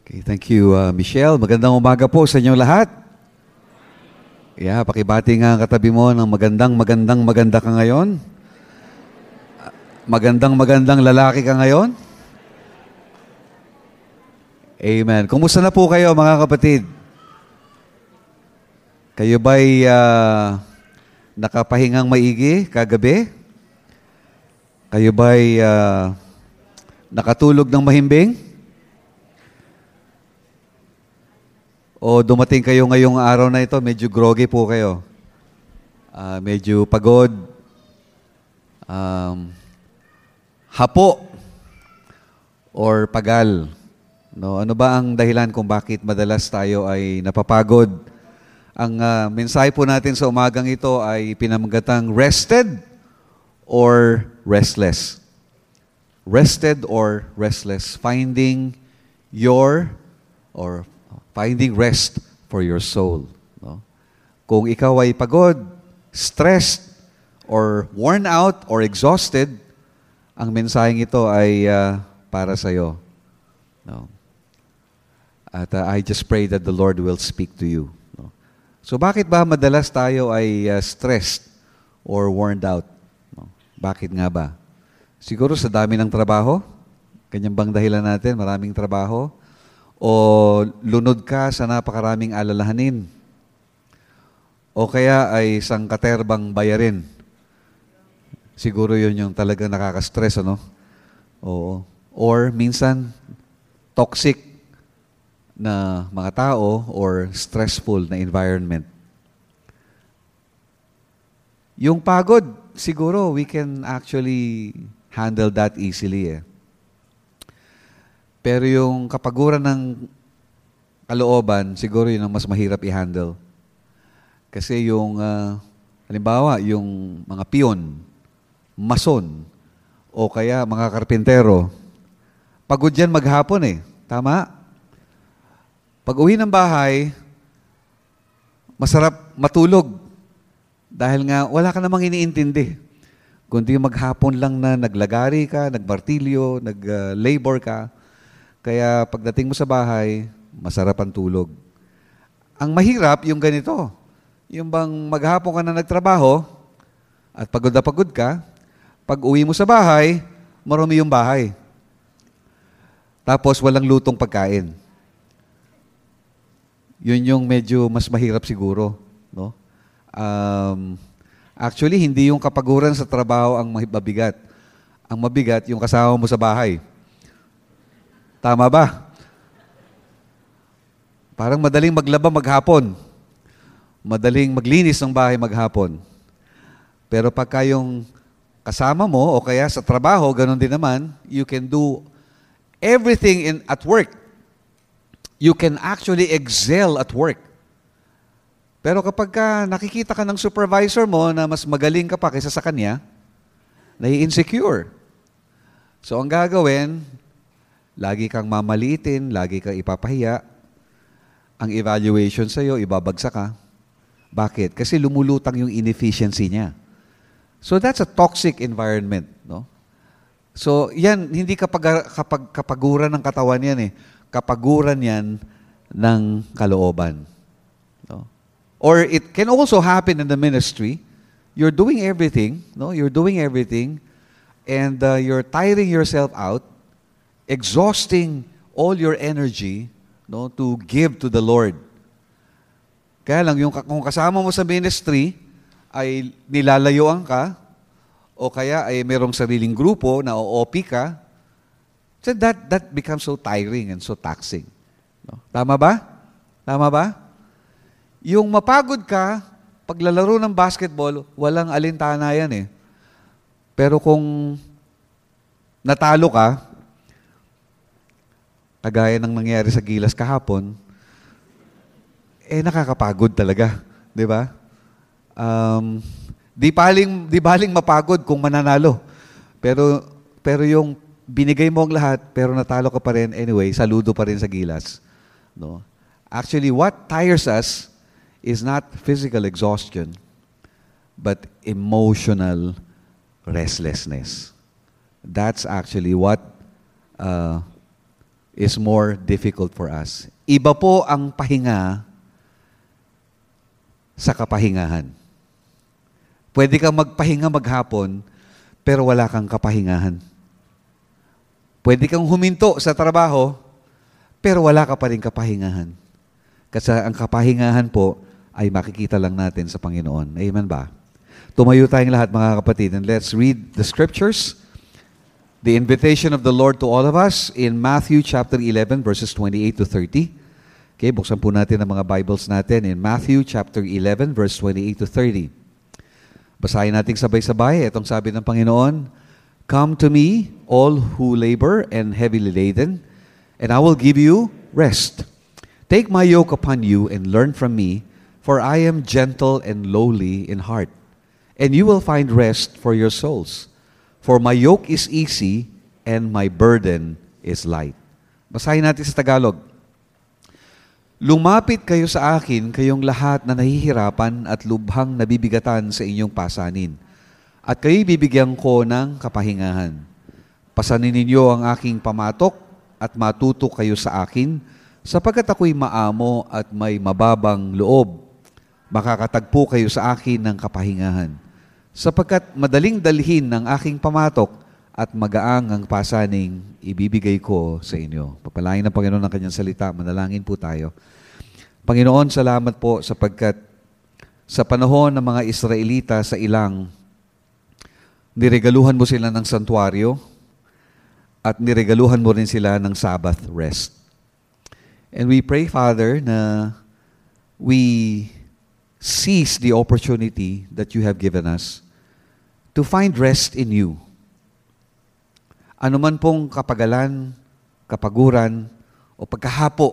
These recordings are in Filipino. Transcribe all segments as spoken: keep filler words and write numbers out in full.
Okay, thank you, uh, Michelle. Magandang umaga po sa inyong lahat. Yeah, pakibati nga ang katabi mo ng magandang, magandang, maganda ka ngayon. Magandang, magandang lalaki ka ngayon. Amen. Kumusta na po kayo, mga kapatid? Kayo ba'y uh, nakapahingang maigi kagabi? Kayo ba'y uh, nakatulog ng mahimbing? O dumating kayo ngayong araw na ito, medyo groggy po kayo. Uh, medyo pagod. Um, hapo. Or pagal. No, ano ba ang dahilan kung bakit madalas tayo ay napapagod? Ang uh, mensahe po natin sa umagang ito ay pinamagatang rested or restless. Rested or restless. Finding your or finding rest for your soul. No? Kung ikaw ay pagod, stressed, or worn out, or exhausted, ang mensaheng ito ay uh, para sa iyo. No? At uh, I just pray that the Lord will speak to you. No? So bakit ba madalas tayo ay uh, stressed or worn out? No? Bakit nga ba? Siguro sa dami ng trabaho? Kanyang bang dahilan natin? Maraming trabaho? O lunod ka sa napakaraming alalahanin? O kaya ay sangkaterbang bayarin? Siguro yun yung talagang nakaka-stress, ano? Oo. Or minsan, toxic na mga tao or stressful na environment. Yung pagod, siguro we can actually handle that easily eh. Pero yung kapaguran ng kalooban, siguro yun ang mas mahirap i-handle. Kasi yung, uh, halimbawa, yung mga piyon, mason, o kaya mga karpintero, pagod yan maghapon eh. Tama? Pag uwi ng bahay, masarap matulog. Dahil nga, wala ka namang iniintindi. Kundi maghapon lang na naglagari ka, nagmartilyo, nag-labor ka. Kaya pagdating mo sa bahay, masarap ang tulog. Ang mahirap, yung ganito. Yung bang maghapon ka na nagtrabaho at pagod na pagod ka, pag uwi mo sa bahay, marumi yung bahay. Tapos walang lutong pagkain. Yun yung medyo mas mahirap siguro. No? Um, actually, hindi yung kapaguran sa trabaho ang mabigat. Ang mabigat, yung kasama mo sa bahay. Tama ba? Parang madaling maglaba maghapon. Madaling maglinis ng bahay maghapon. Pero pagka yung kasama mo o kaya sa trabaho, ganun din naman, you can do everything in at work. You can actually excel at work. Pero kapag ka nakikita ka ng supervisor mo na mas magaling ka pa kaysa sa kanya, nai-insecure. So ang gagawin, lagi kang mamaliitin, lagi kang ipapahiya. Ang evaluation sa'yo, ibabagsak ka. Bakit? Kasi lumulutang yung inefficiency niya. So that's a toxic environment. No? So yan, hindi kapag, kapag, kapaguran ng katawan yan eh. Kapaguran yan ng kalooban. No? Or it can also happen in the ministry. You're doing everything. No? You're doing everything. And uh, you're tiring yourself out. Exhausting all your energy, no, to give to the Lord. Kaya lang, yung, kung kasama mo sa ministry, ay nilalayuan ka, o kaya ay merong sariling grupo na o O P ka, so that, that becomes so tiring and so taxing. No? Tama ba? Tama ba? Yung mapagod ka, paglalaro ng basketball, walang alintana yan eh. Pero kung natalo ka, kagaya ng nangyari sa Gilas kahapon, eh nakakapagod talaga, di ba? Um, di baling di baling mapagod kung mananalo. Pero pero yung binigay mo ang lahat pero natalo ka pa rin anyway, saludo pa rin sa Gilas, no? Actually, what tires us is not physical exhaustion but emotional restlessness. That's actually what uh, is more difficult for us. Iba po ang pahinga sa kapahingahan. Pwede kang magpahinga maghapon, pero wala kang kapahingahan. Pwede kang huminto sa trabaho, pero wala ka pa rin kapahingahan. Kasi ang kapahingahan po ay makikita lang natin sa Panginoon. Amen ba? Tumayo tayong lahat, mga kapatid, and let's read the scriptures. The invitation of the Lord to all of us in Matthew chapter eleven, verses twenty-eight to thirty. Okay, buksan po natin ang mga Bibles natin in Matthew chapter eleven, verse twenty-eight to thirty. Basahin natin sabay-sabay. Itong sabi ng Panginoon, "Come to me, all who labor and heavily laden, and I will give you rest. Take my yoke upon you and learn from me, for I am gentle and lowly in heart, and you will find rest for your souls. For my yoke is easy and my burden is light." Basahin natin sa Tagalog. "Lumapit kayo sa akin, kayong lahat na nahihirapan at lubhang nabibigatan sa inyong pasanin, at kayo'y bibigyan ko ng kapahingahan. Pasanin ninyo ang aking pamatok at matuto kayo sa akin, sapagkat ako'y maamo at may mababang loob. Makakatagpo kayo sa akin ng kapahingahan, sapagkat madaling dalhin ng aking pamatok at magaang ang pasaning ibibigay ko sa inyo." Papalain ng Panginoon ng kanyang salita. Manalangin po tayo. Panginoon, salamat po sapagkat sa panahon ng mga Israelita sa ilang, niregaluhan mo sila ng santuario at niregaluhan mo rin sila ng Sabbath rest. And we pray, Father, na we seize the opportunity that you have given us to find rest in you. Ano man pong kapagalan, kapaguran, o pagkahapo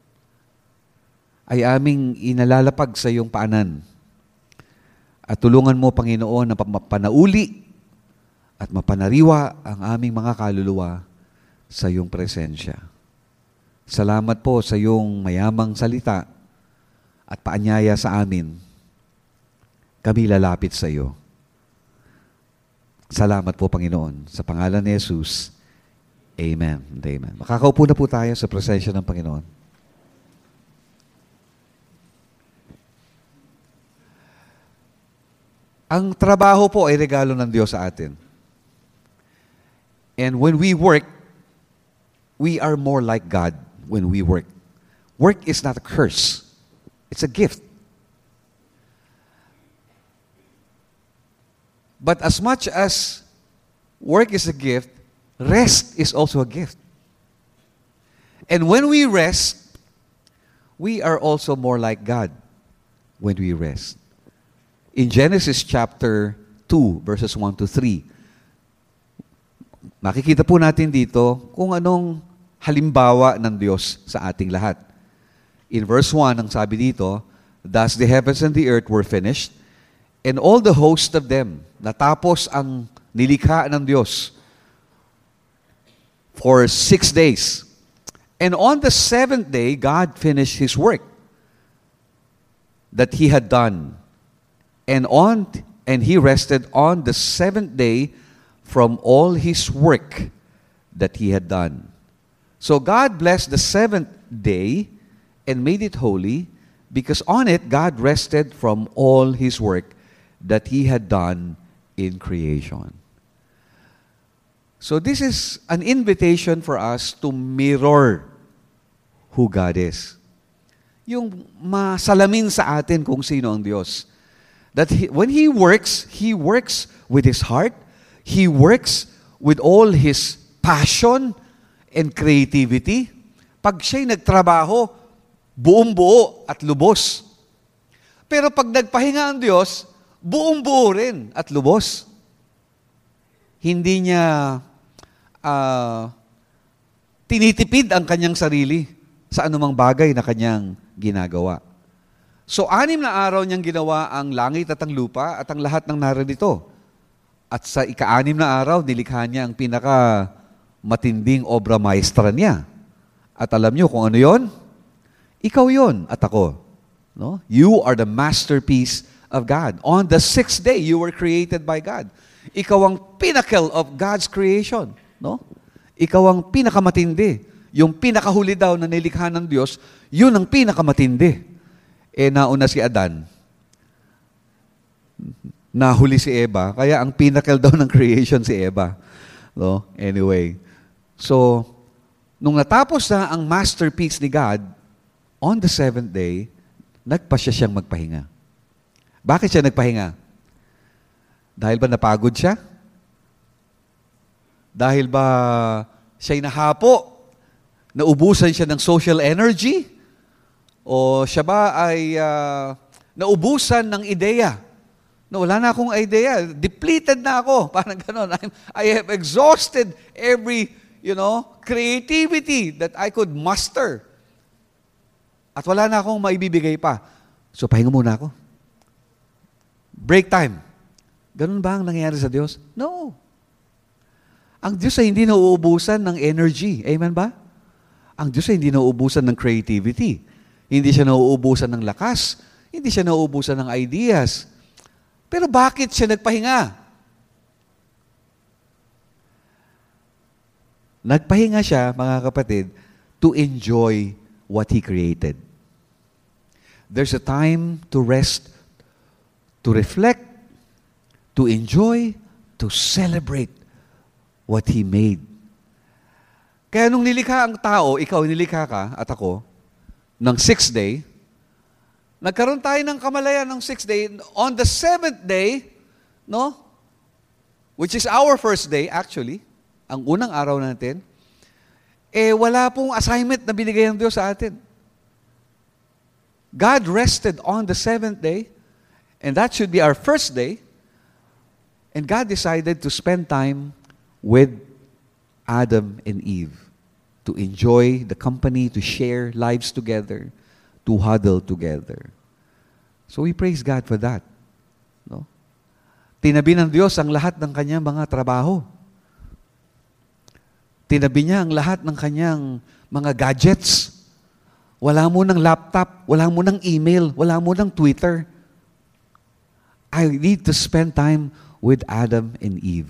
ay aming inalalapag sa iyong paanan. At tulungan mo, Panginoon, na mapanauli at mapanariwa ang aming mga kaluluwa sa iyong presensya. Salamat po sa iyong mayamang salita at paanyaya sa amin. Kami lalapit sa iyo. Salamat po, Panginoon. Sa pangalan ni Jesus, Amen and Amen. Makakaupo na po tayo sa presensya ng Panginoon. Ang trabaho po ay regalo ng Diyos sa atin. And when we work, we are more like God when we work. Work is not a curse. It's a gift. But as much as work is a gift, rest is also a gift. And when we rest, we are also more like God when we rest. In Genesis chapter two, verses one to three, makikita po natin dito kung anong halimbawa ng Diyos sa ating lahat. In verse one, ang sabi dito, "Thus the heavens and the earth were finished, and all the host of them," natapos ang nilikha ng Diyos for six days. "And on the seventh day, God finished His work that He had done. And on and He rested on the seventh day from all His work that He had done." So God blessed the seventh day and made it holy, because on it God rested from all His work that He had done in creation. So this is an invitation for us to mirror who God is. Yung masalamin sa atin kung sino ang Diyos. That he, when He works, He works with His heart, He works with all His passion and creativity. Pag siya'y nagtrabaho, buong-buo at lubos. Pero pag nagpahinga ang Diyos, buong-buo rin at lubos. Hindi niya uh, tinitipid ang kanyang sarili sa anumang bagay na kanyang ginagawa. So, anim na araw niyang ginawa ang langit at ang lupa at ang lahat ng naririto. At sa ika-anim na araw, nilikha niya ang pinaka matinding obra maestra niya. At alam niyo kung ano yon? Ikaw yon at ako. No? You are the masterpiece of God. On the sixth day, you were created by God. Ikaw ang pinnacle of God's creation. No? Ikaw ang pinakamatindi. yung pinakahuli daw na nilikha ng Diyos, yun ang pinakamatindi. Eh, nauna si Adan. Nahuli si Eva, kaya ang pinnacle daw ng creation si Eva. No? Anyway, so, nung natapos na ang masterpiece ni God, on the seventh day, nagpa siya siyang magpahinga. Bakit siya nagpahinga? Dahil ba napagod siya? Dahil ba siya'y nahapo? Naubusan siya ng social energy? O siya ba ay uh, naubusan ng ideya? No, wala na akong idea. Depleted na ako. Parang ganon. I'm, I have exhausted every, you know, creativity that I could muster. At wala na akong maibibigay pa. So, pahinga muna ako. Break time. Ganun ba ang nangyayari sa Diyos? No. Ang Diyos ay hindi nauubusan ng energy. Amen ba? Ang Diyos ay hindi nauubusan ng creativity. Hindi siya nauubusan ng lakas. Hindi siya nauubusan ng ideas. Pero bakit siya nagpahinga? Nagpahinga siya, mga kapatid, to enjoy what He created. There's a time to rest, to reflect, to enjoy, to celebrate what He made. Kaya nung nilikha ang tao, ikaw nilikha ka at ako, ng sixth day, nagkaroon tayo ng kamalayan ng sixth day. On the seventh day, no? Which is our first day, actually, ang unang araw natin, eh wala pong assignment na binigay ng Diyos sa atin. God rested on the seventh day, and that should be our first day, and God decided to spend time with Adam and Eve, to enjoy the company, to share lives together, to huddle together. So we praise God for that. No? Tinabi ng Diyos ang lahat ng kanyang mga trabaho. Tinabi niya ang lahat ng kanyang mga gadgets. Wala mo ng laptop, wala mo ng email, wala mo ng Twitter. I need to spend time with Adam and Eve.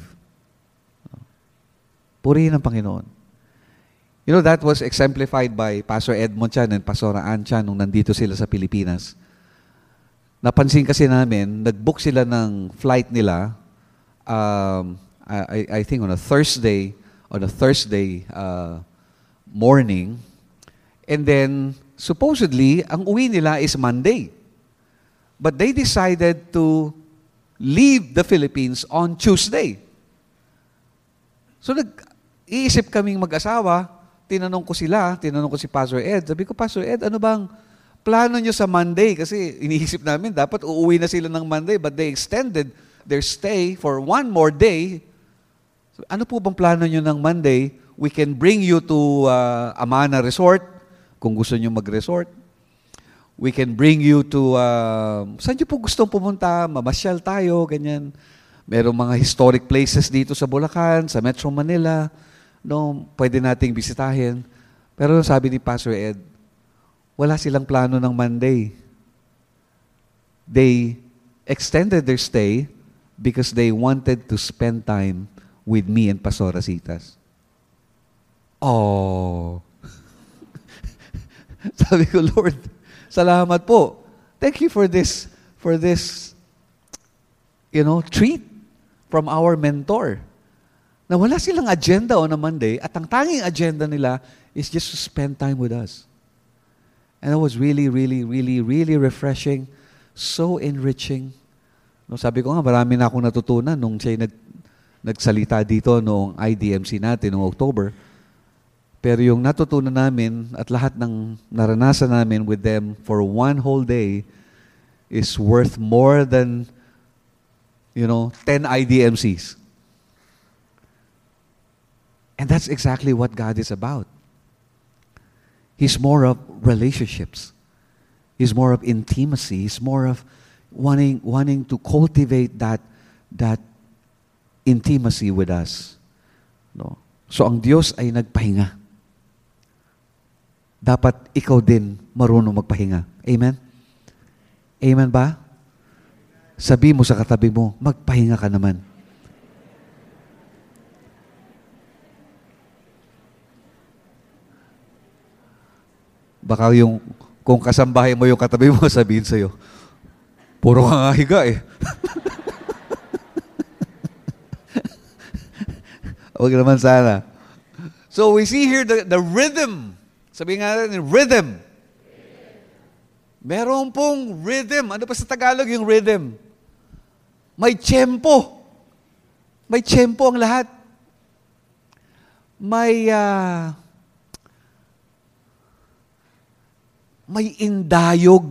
Purihin ang Panginoon. You know, that was exemplified by Pastor Edmond Chan and Pastor Ann Chan nung nandito sila sa Pilipinas. Napansin kasi namin, nag-book sila ng flight nila, um, I, I think on a Thursday, on a Thursday uh, morning, and then supposedly, ang uwi nila is Monday. But they decided to leave the Philippines on Tuesday. So nag-iisip kaming mag-asawa, tinanong ko sila, tinanong ko si Pastor Ed. Sabi ko, Pastor Ed, ano bang plano nyo sa Monday? Kasi iniisip namin, dapat uuwi na sila ng Monday, but they extended their stay for one more day. So, ano po bang plano nyo ng Monday? We can bring you to uh, Amana Resort, kung gusto nyo mag-resort. We can bring you to, uh, saan nyo po gustong pumunta? Mamasyal tayo, ganyan. Merong mga historic places dito sa Bulacan, sa Metro Manila, no, pwede nating bisitahin. Pero sabi ni Pastor Ed, wala silang plano ng Monday. They extended their stay because they wanted to spend time with me and Pastor Rasitas. Oh. Sabi ko, Lord, salamat po. Thank you for this, for this, you know, treat from our mentor. Na wala silang agenda on a Monday at ang tanging agenda nila is just to spend time with us. And it was really, really, really, really refreshing, so enriching. No, sabi ko nga, marami na akong natutunan nung siya nag, nagsalita dito noong I D M C natin noong October. Pero yung natutunan namin at lahat ng naranasan namin with them for one whole day is worth more than, you know, ten I D M Cs. And that's exactly what God is about. He's more of relationships. He's more of intimacy. He's more of wanting wanting to cultivate that that intimacy with us. No. So ang Diyos ay nagpahinga. Dapat ikaw din marunong magpahinga. Amen? Amen ba? Sabi mo sa katabi mo, magpahinga ka naman. Baka yung, kung kasambahay mo yung katabi mo, sabihin sa'yo, puro ka nga higa eh. Huwag naman sana. So we see here the, the rhythm. Sabihin nga natin, rhythm. Meron pong rhythm. Ano pa sa Tagalog yung rhythm? May tiyempo. May tiyempo ang lahat. May uh, may indayog.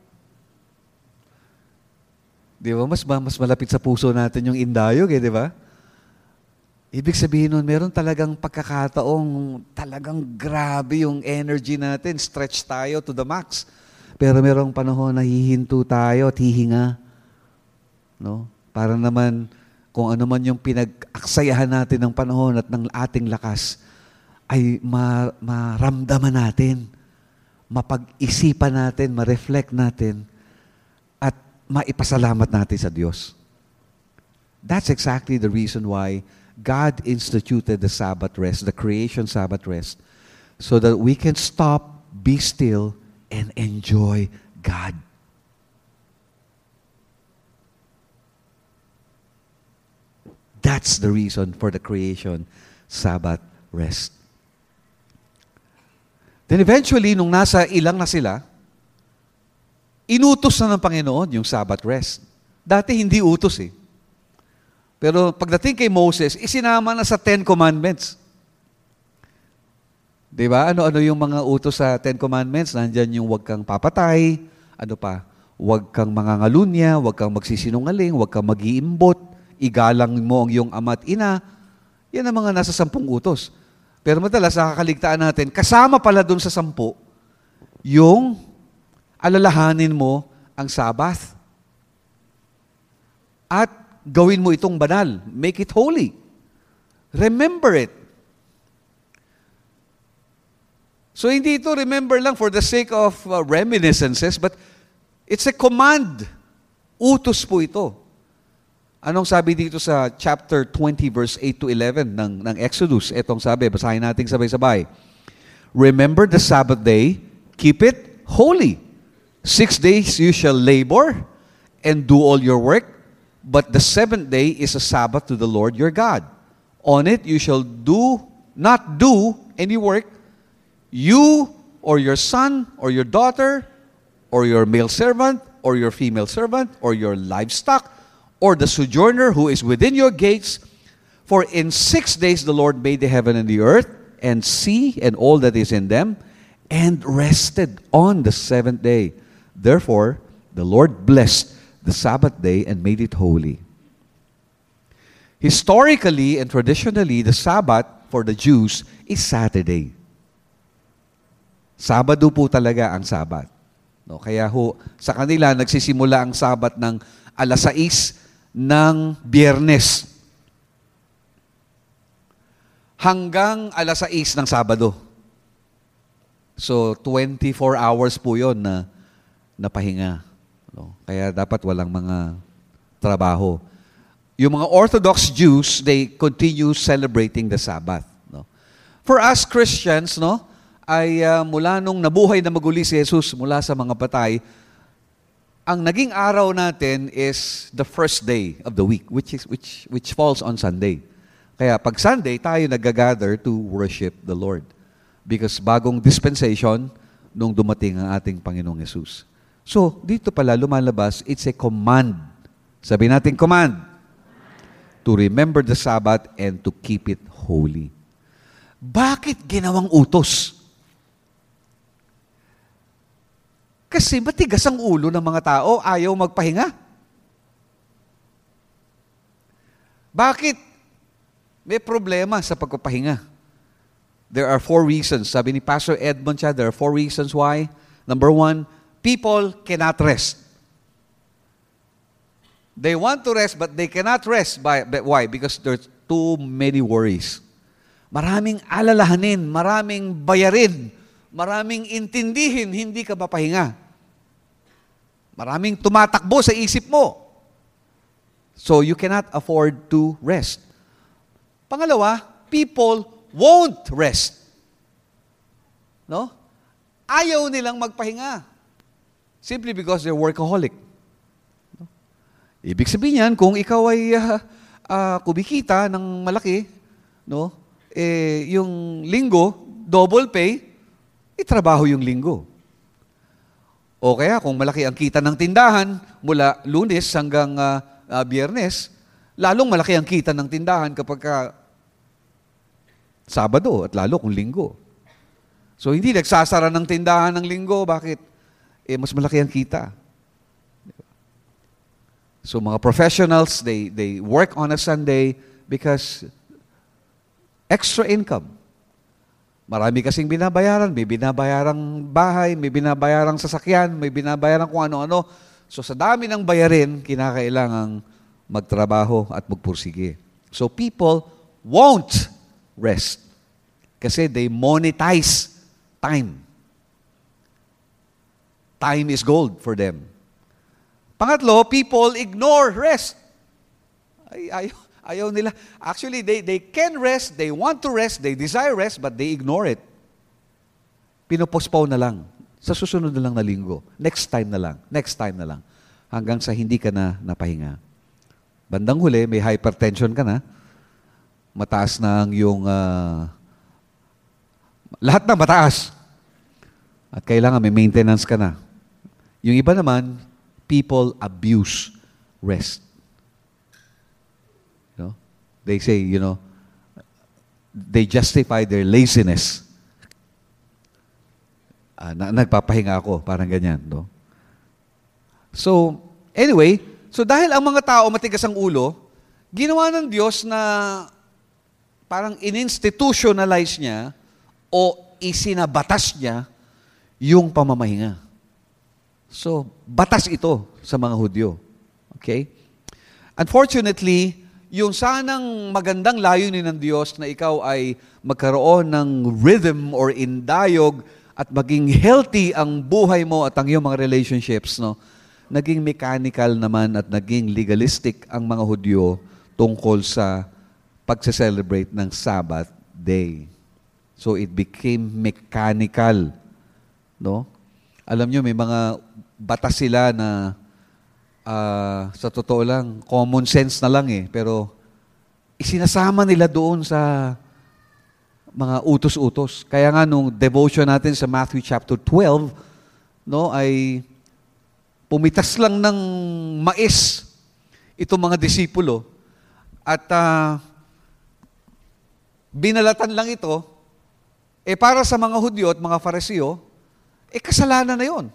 Di ba? Mas, mas malapit sa puso natin yung indayog eh, di ba? Ibig sabihin nun, meron talagang pagkakataong talagang grabe yung energy natin. Stretch tayo to the max. Pero merong panahon na hihinto tayo at hihinga. No? Para naman, kung ano man yung pinag-aksayahan natin ng panahon at ng ating lakas, ay ma- maramdaman natin, mapag-isipan natin, ma-reflect natin, at maipasalamat natin sa Diyos. That's exactly the reason why God instituted the Sabbath rest, the creation Sabbath rest, so that we can stop, be still, and enjoy God. That's the reason for the creation Sabbath rest. Then eventually, nung nasa ilang na sila, inutos na ng Panginoon yung Sabbath rest. Dati hindi utos eh. Pero pagdating kay Moses, isinama na sa Ten Commandments. Diba? Ano-ano yung mga utos sa Ten Commandments? Nandyan yung huwag kang papatay, ano pa? Huwag kang mangangalunya, huwag kang magsisinungaling, huwag kang mag-iimbot, igalang mo ang iyong ama at ina. Yan ang mga nasa sampung utos. Pero madalas, nakakaligtaan natin, kasama pala dun sa sampu, yung alalahanin mo ang Sabbath. At gawin mo itong banal. Make it holy. Remember it. So hindi ito remember lang for the sake of uh, reminiscences, but it's a command. Utos po ito. Anong sabi dito sa chapter twenty, verse eight to eleven ng, ng Exodus? Itong sabi, basahin natin sabay-sabay. Remember the Sabbath day, keep it holy. Six days you shall labor and do all your work, but the seventh day is a Sabbath to the Lord your God. On it you shall do not do any work, you or your son or your daughter or your male servant or your female servant or your livestock or the sojourner who is within your gates. For in six days the Lord made the heaven and the earth and sea and all that is in them, and rested on the seventh day. Therefore the Lord blessed the Sabbath day and made it holy. Historically and traditionally, the Sabbath for the Jews is Saturday. Sabado po talaga ang Sabbath. No, kaya ho, sa kanila, nagsisimula ang Sabbath ng alas sais ng Biyernes hanggang alas sais ng Sabado. So, twenty-four hours po yon na napahinga. No? Kaya dapat walang mga trabaho. Yung mga Orthodox Jews, they continue celebrating the Sabbath. No? For us Christians, no, ay uh, mula nung nabuhay na maguli si Jesus mula sa mga patay, ang naging araw natin is the first day of the week, which is which which falls on Sunday. Kaya pag Sunday, tayo nag-gather to worship the Lord. Because bagong dispensation nung dumating ang ating Panginoong Jesus. So, dito pala lumalabas, it's a command. Sabi natin, command. To remember the Sabbath and to keep it holy. Bakit ginawang utos? Kasi matigas ang ulo ng mga tao, ayaw magpahinga. Bakit? May problema sa pagpapahinga. There are four reasons. Sabi ni Pastor Edmond siya, there are four reasons why. Number one, people cannot rest. They want to rest, but they cannot rest. By, by, why? Because there's too many worries. Maraming alalahanin, maraming bayarin, maraming intindihin, hindi ka mapahinga. Maraming tumatakbo sa isip mo. So you cannot afford to rest. Pangalawa, people won't rest. No? ayaw nilang magpahinga. Simply because they're workaholic. Ibig sabihin yan, kung ikaw ay uh, uh, kumikita ng malaki, no, eh, yung linggo, double pay, itrabaho yung linggo. O kaya kung malaki ang kita ng tindahan mula Lunes hanggang uh, uh, Biyernes, lalong malaki ang kita ng tindahan kapag ka Sabado at lalo kung linggo. So hindi nagsasara ng tindahan ng linggo. Bakit? Eh, mas malaki ang kita. So mga professionals, they, they work on a Sunday because extra income. Marami kasing binabayaran. May binabayarang bahay, may binabayarang sasakyan, may binabayaran kung ano-ano. So sa dami ng bayarin, kinakailangang magtrabaho at magpursige. So people won't rest kasi they monetize time. Time is gold for them. Pangatlo, people ignore rest. Ay, ayaw, ayaw nila. Actually, they, they can rest, they want to rest, they desire rest, but they ignore it. Pinopostpone na lang. Sa susunod na lang na linggo. Next time na lang. Next time na lang. Hanggang sa hindi ka na napahinga. Bandang huli, may hypertension ka na. Mataas na ang yung... Uh, lahat na mataas. At kailangan may maintenance ka na. Yung iba naman, people abuse rest. You know? They say, you know, they justify their laziness. Uh, na, nagpapahinga ako, parang ganyan. No? So, anyway, so dahil ang mga tao matigas ang ulo, ginawa ng Diyos na parang in-institutionalize niya o isinabatas niya yung pamamahinga. So, batas ito sa mga Hudyo. Okay? Unfortunately, yung sanang magandang layunin ng Diyos na ikaw ay magkaroon ng rhythm or indayog at maging healthy ang buhay mo at ang iyong mga relationships, no? Naging mechanical naman at naging legalistic ang mga Hudyo tungkol sa pagse-celebrate ng Sabbath day. So, it became mechanical. No? Alam nyo, may mga batas sila na uh, sa totoo lang, common sense na lang eh. Pero isinasama nila doon sa mga utos-utos. Kaya nga nung devotion natin sa Matthew chapter twelve, no, ay pumitas lang ng mais itong mga disipulo at uh, binalatan lang ito, eh para sa mga Hudyo at mga Fariseo, eh kasalanan na yon.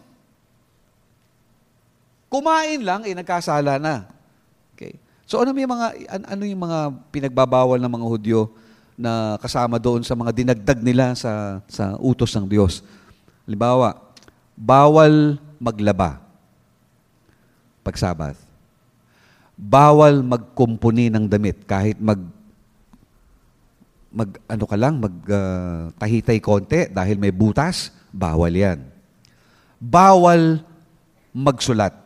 Kumain lang, eh nagkasala na. Okay. So ano yung mga ano yung mga pinagbabawal ng mga Hudyo na kasama doon sa mga dinagdag nila sa sa utos ng Diyos? Halimbawa, bawal maglaba pag Sabbath. Bawal magkumpuni ng damit kahit mag mag ano ka lang, mag uh, tahitay konti dahil may butas, bawal 'yan. Bawal magsulat.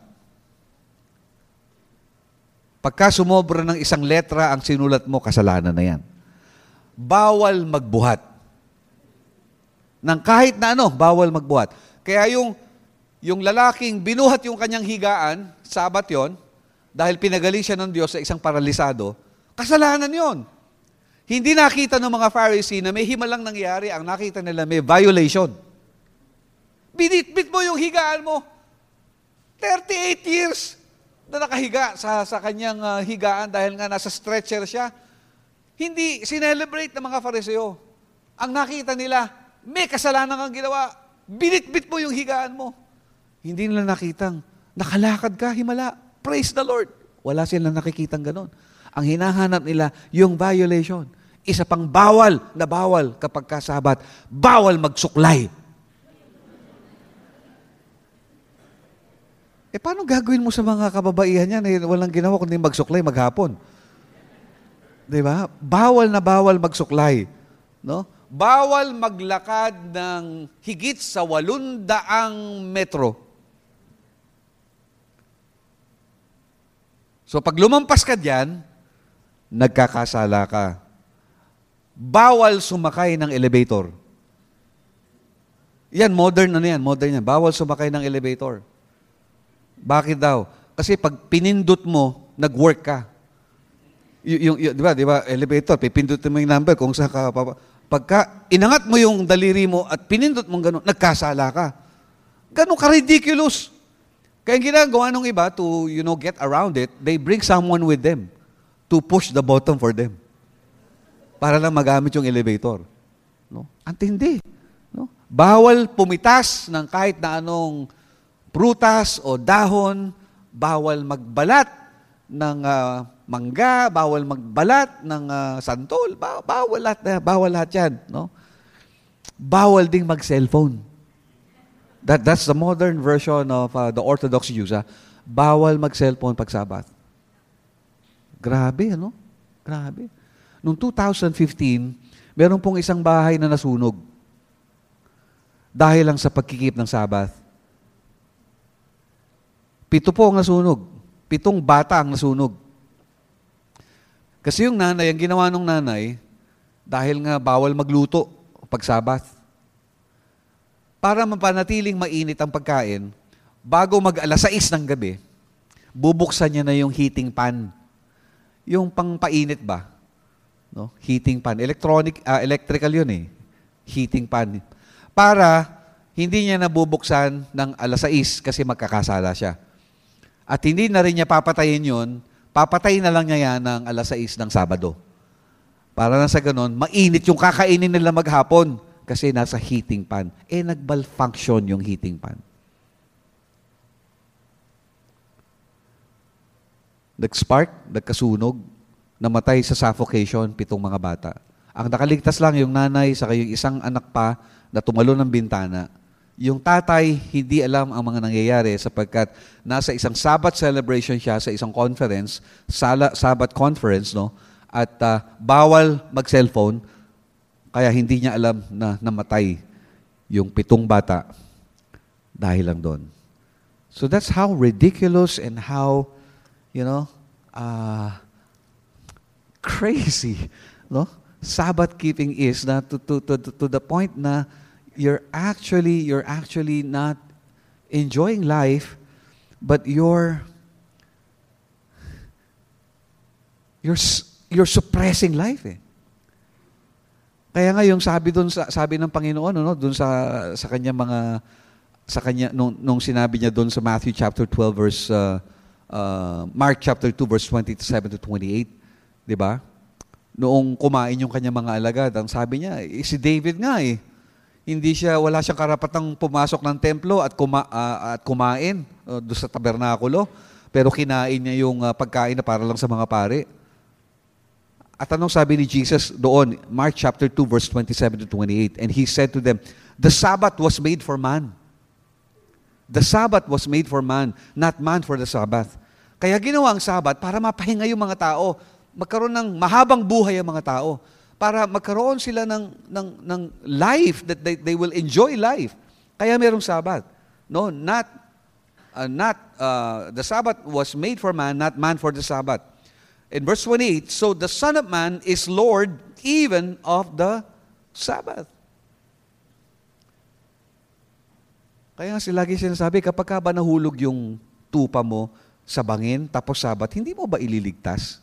Pagka sumobra ng isang letra ang sinulat mo, kasalanan na 'yan. Bawal magbuhat. Nang kahit na ano, bawal magbuhat. Kaya yung yung lalaking binuhat yung kanyang higaan, Sabat 'yon, dahil pinagaling siya ng Diyos sa isang paralisado, kasalanan 'yon. Hindi nakita ng mga Pharisee na may himalang nangyari, ang nakita nila may violation. Binitbit mo yung higaan mo. thirty-eight years na nakahiga sa, sa kanyang uh, higaan dahil nga nasa stretcher siya. Hindi sinelebrate ng mga Fariseo. Ang nakita nila, may kasalanan kang ginawa. Binitbit mo yung higaan mo. Hindi nila nakitang, nakalakad ka, himala. Praise the Lord. Wala silang nakikitang ganon. Ang hinahanap nila, yung violation. Isa pang bawal na bawal kapag kasabat, bawal magsuklay. Eh, paano gagawin mo sa mga kababaihan yan? Eh, walang ginawa kundi magsuklay maghapon. Di ba? Bawal na bawal magsuklay. No? Bawal maglakad ng higit sa walundaang metro. So, pag lumampas ka dyan, nagkakasala ka. Bawal sumakay ng elevator. Yan, modern ano yan, modern yan. Bawal sumakay ng elevator. Bakit daw? Kasi pag pinindot mo, nag-work ka. Y- yung, y- di ba, di ba, elevator, pipindutin mo yung number kung saan ka, papa- pagka inangat mo yung daliri mo at pinindot mo gano'n, nagkasala ka. Gano'n ka-ridiculous. Kaya ang ginagawa ng iba to, you know, get around it, they bring someone with them to push the button for them. Para lang magamit yung elevator. No? Antindi. No? Bawal pumitas ng kahit na anong prutas o dahon, bawal magbalat ng uh, mangga, bawal magbalat ng uh, santol, ba- bawal lahat, uh, bawal lahat yan. No? Bawal ding mag-cellphone. That, that's the modern version of uh, the Orthodox use. Uh. Bawal mag-cellphone pag Sabat. Grabe, ano? Grabe. Noong two thousand fifteen, meron pong isang bahay na nasunog dahil lang sa pagkikip ng Sabat. Pito po ang nasunog. Pitong bata ang nasunog. Kasi yung nanay, ang ginawa ng nanay, dahil nga bawal magluto pag Sabat, para mapanatiling mainit ang pagkain, bago mag alas sais ng gabi, bubuksan niya na yung heating pan. Yung pangpainit ba? No? Heating pan. Electronic, uh, electrical yun eh. Heating pan. Para hindi niya nabubuksan ng alas sais kasi magkakasala siya. At hindi na rin niya papatayin yun, papatayin na lang niya yan ng alas sais ng Sabado. Para na sa ganun, mainit yung kakainin nila maghapon kasi nasa heating pan. Eh, nag-malfunction yung heating pan. Nag-spark, nagkasunog, namatay sa suffocation, pitong mga bata. Ang nakaligtas lang yung nanay sa yung isang anak pa na tumalo ng bintana. Yung tatay, hindi alam ang mga nangyayari sapagkat nasa isang Sabbath celebration siya sa isang conference, sala, Sabbath conference, no? At uh, bawal mag-cellphone, kaya hindi niya alam na namatay yung pitong bata dahil lang doon. So that's how ridiculous and how, you know, uh, crazy, no? Sabbath keeping is na to, to, to, to the point na you're actually you're actually not enjoying life, but you're you're you're suppressing life eh. Kaya nga yung sabi doon sa sabi ng Panginoon no doon sa sa kanya mga sa kanya nung, nung sinabi niya doon sa Matthew chapter twelve verse uh, uh, Mark chapter two verse twenty-seven to twenty-eight, 'di ba? Noong kumain yung kanya mga alagad, ang sabi niya, eh, si David nga eh. Hindi siya, wala siyang karapatang pumasok ng templo at, kuma, uh, at kumain uh, doon sa tabernakulo. Pero kinain niya yung uh, pagkain na para lang sa mga pare. At anong sabi ni Jesus doon? Mark chapter two verse twenty-seven to twenty-eight. And He said to them, the Sabbath was made for man. The Sabbath was made for man, not man for the Sabbath. Kaya ginawa ang Sabbath para mapahinga yung mga tao. Magkaroon ng mahabang buhay ang mga tao. Para magkaroon sila ng, ng, ng life, that they, they will enjoy life. Kaya merong Sabbath. No, not, uh, not, uh, the Sabbath was made for man, not man for the Sabbath. In verse twenty-eight, so the Son of Man is Lord even of the Sabbath. Kaya nga sila lagi sinasabi, kapag ka ba nahulog yung tupa mo sa bangin, tapos Sabbath, hindi mo ba ililigtas?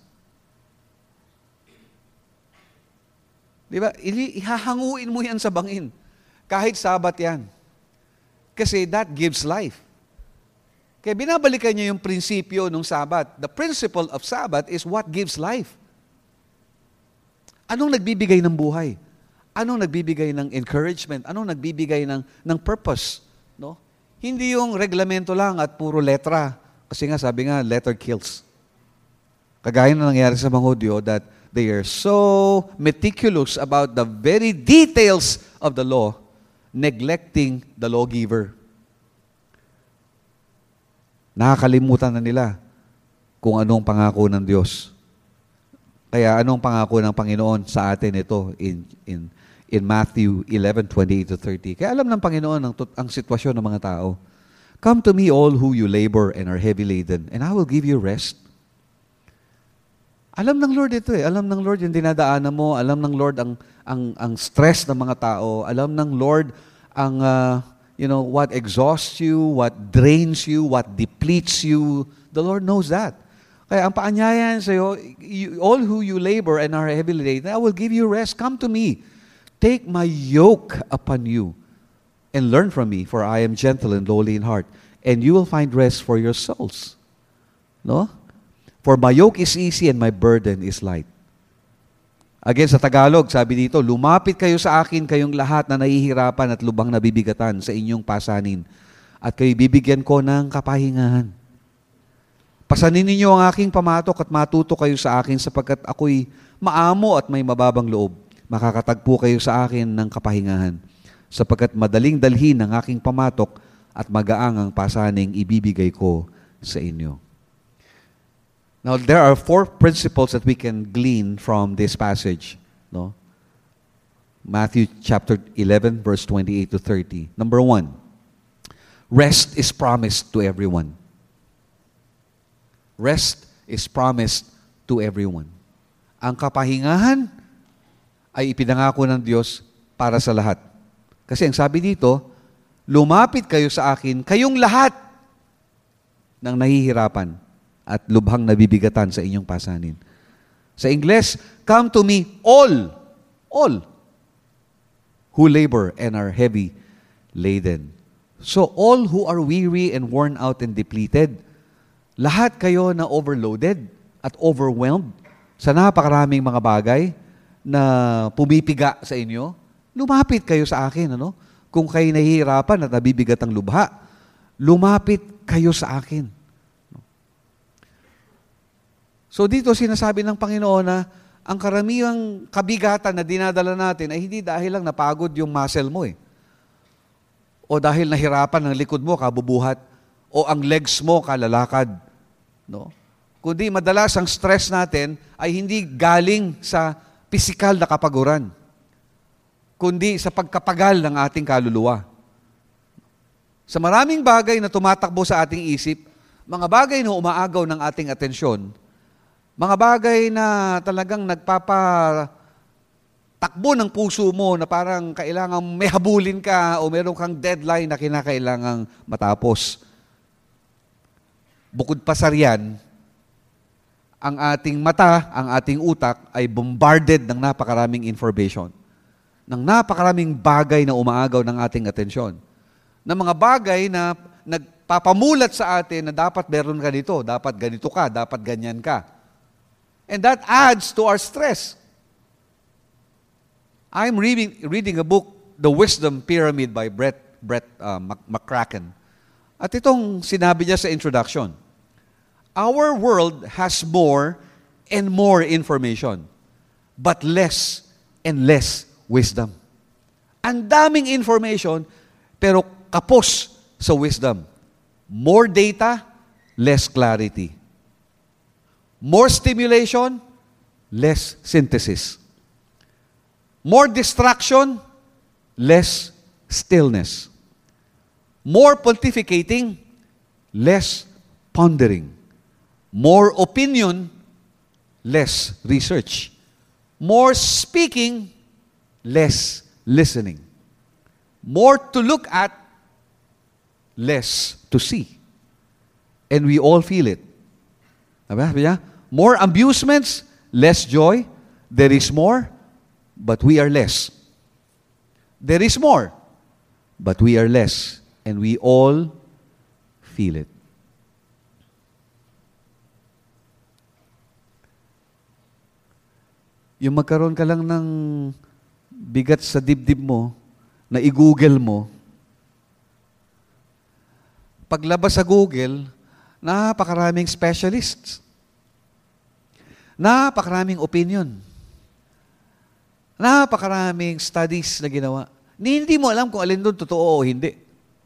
Di ba? Ihahanguin mo yan sa bangin. Kahit Sabat yan. Kasi that gives life. Kaya binabalikan niya yung prinsipyo ng Sabat. The principle of Sabat is what gives life. Anong nagbibigay ng buhay? Anong nagbibigay ng encouragement? Anong nagbibigay ng, ng purpose? No? Hindi yung reglamento lang at puro letra. Kasi nga, sabi nga, letter kills. Kagaya na nangyari sa mga Hudyo that they are so meticulous about the very details of the law, neglecting the lawgiver. Nakakalimutan na nila kung anong pangako ng Diyos. Kaya anong pangako ng Panginoon sa atin ito in in in Matthew eleven twenty-eight to thirty. Kaya alam ng Panginoon ang, ang sitwasyon ng mga tao. Come to me all who you labor and are heavy laden, and I will give you rest. Alam ng Lord ito eh. Alam ng Lord yung dinadaanan mo. Alam ng Lord ang, ang, ang stress ng mga tao. Alam ng Lord ang, uh, you know, what exhausts you, what drains you, what depletes you. The Lord knows that. Kaya ang paanyayan sa'yo, you, all who you labor and are heavily laden, I will give you rest. Come to me. Take my yoke upon you and learn from me, for I am gentle and lowly in heart, and you will find rest for your souls. No? For my yoke is easy and my burden is light. Again, sa Tagalog, sabi dito, lumapit kayo sa akin, kayong lahat na nahihirapan at lubhang nabibigatan sa inyong pasanin, at kayo bibigyan ko ng kapahingahan. Pasanin ninyo ang aking pamatok at matuto kayo sa akin, sapagkat ako'y maamo at may mababang loob. Makakatagpo kayo sa akin ng kapahingahan, sapagkat madaling dalhin ang aking pamatok at magaang ang pasaning ibibigay ko sa inyo. Now, there are four principles that we can glean from this passage. No? Matthew chapter eleven, verse twenty-eight to thirty. Number one, rest is promised to everyone. Rest is promised to everyone. Ang kapahingahan ay ipinangako ng Diyos para sa lahat. Kasi ang sabi dito, lumapit kayo sa akin, kayong lahat ng nahihirapan at lubhang nabibigatan sa inyong pasanin. Sa Ingles, come to me all, all, who labor and are heavy laden. So all who are weary and worn out and depleted, lahat kayo na overloaded at overwhelmed sa napakaraming mga bagay na pumipiga sa inyo, lumapit kayo sa akin. Ano? Kung kayo nahihirapan at nabibigat ang lubha, lumapit kayo sa akin. So dito sinasabi ng Panginoon na ang karamiwang kabigatan na dinadala natin ay hindi dahil lang napagod yung muscle mo eh. O dahil nahirapan ang likod mo, kabubuhat. O ang legs mo, kalalakad. No? Kundi madalas ang stress natin ay hindi galing sa pisikal na kapaguran, kundi sa pagkapagal ng ating kaluluwa. Sa maraming bagay na tumatakbo sa ating isip, mga bagay na umaagaw ng ating atensyon, mga bagay na talagang nagpapatakbo ng puso mo na parang kailangang may habulin ka o meron kang deadline na kinakailangang matapos. Bukod pa sa riyan, ang ating mata, ang ating utak ay bombarded ng napakaraming information, ng napakaraming bagay na umaagaw ng ating atensyon, ng mga bagay na nagpapamulat sa atin na dapat meron ka nito, dapat ganito ka, dapat ganyan ka. And that adds to our stress. I'm reading, reading a book, The Wisdom Pyramid by Brett, Brett uh, McCracken. At itong sinabi niya sa introduction, our world has more and more information, but less and less wisdom. Ang daming information, pero kapos sa wisdom. More data, less clarity. More stimulation, less synthesis. More distraction, less stillness. More pontificating, less pondering. More opinion, less research. More speaking, less listening. More to look at, less to see. And we all feel it. More amusements, less joy. There is more, but we are less. There is more, but we are less. And we all feel it. Yung magkaroon ka lang ng bigat sa dibdib mo, na i-google mo, paglabas sa Google, napakaraming specialists. Napakaraming opinion. Napakaraming studies na ginawa. Hindi mo alam kung alin doon totoo o hindi.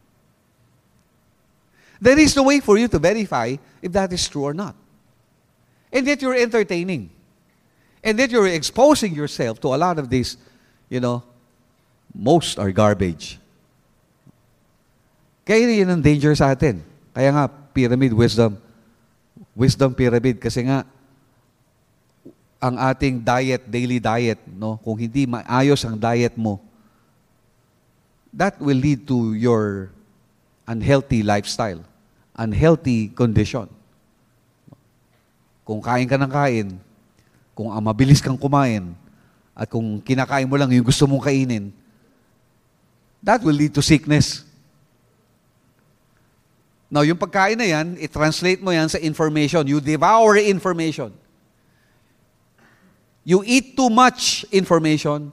There is no way for you to verify if that is true or not. And yet you're entertaining. And yet you're exposing yourself to a lot of these, you know, most are garbage. Kaya yun ang danger sa atin. Kaya nga, pyramid wisdom. Wisdom pyramid. Kasi nga, ang ating diet, daily diet, no? Kung hindi maayos ang diet mo, that will lead to your unhealthy lifestyle, unhealthy condition. Kung kain ka ng kain, kung ah, mabilis kang kumain, at kung kinakain mo lang yung gusto mong kainin, that will lead to sickness. Now, yung pagkain na yan, i-translate mo yan sa information. You devour information. You eat too much information.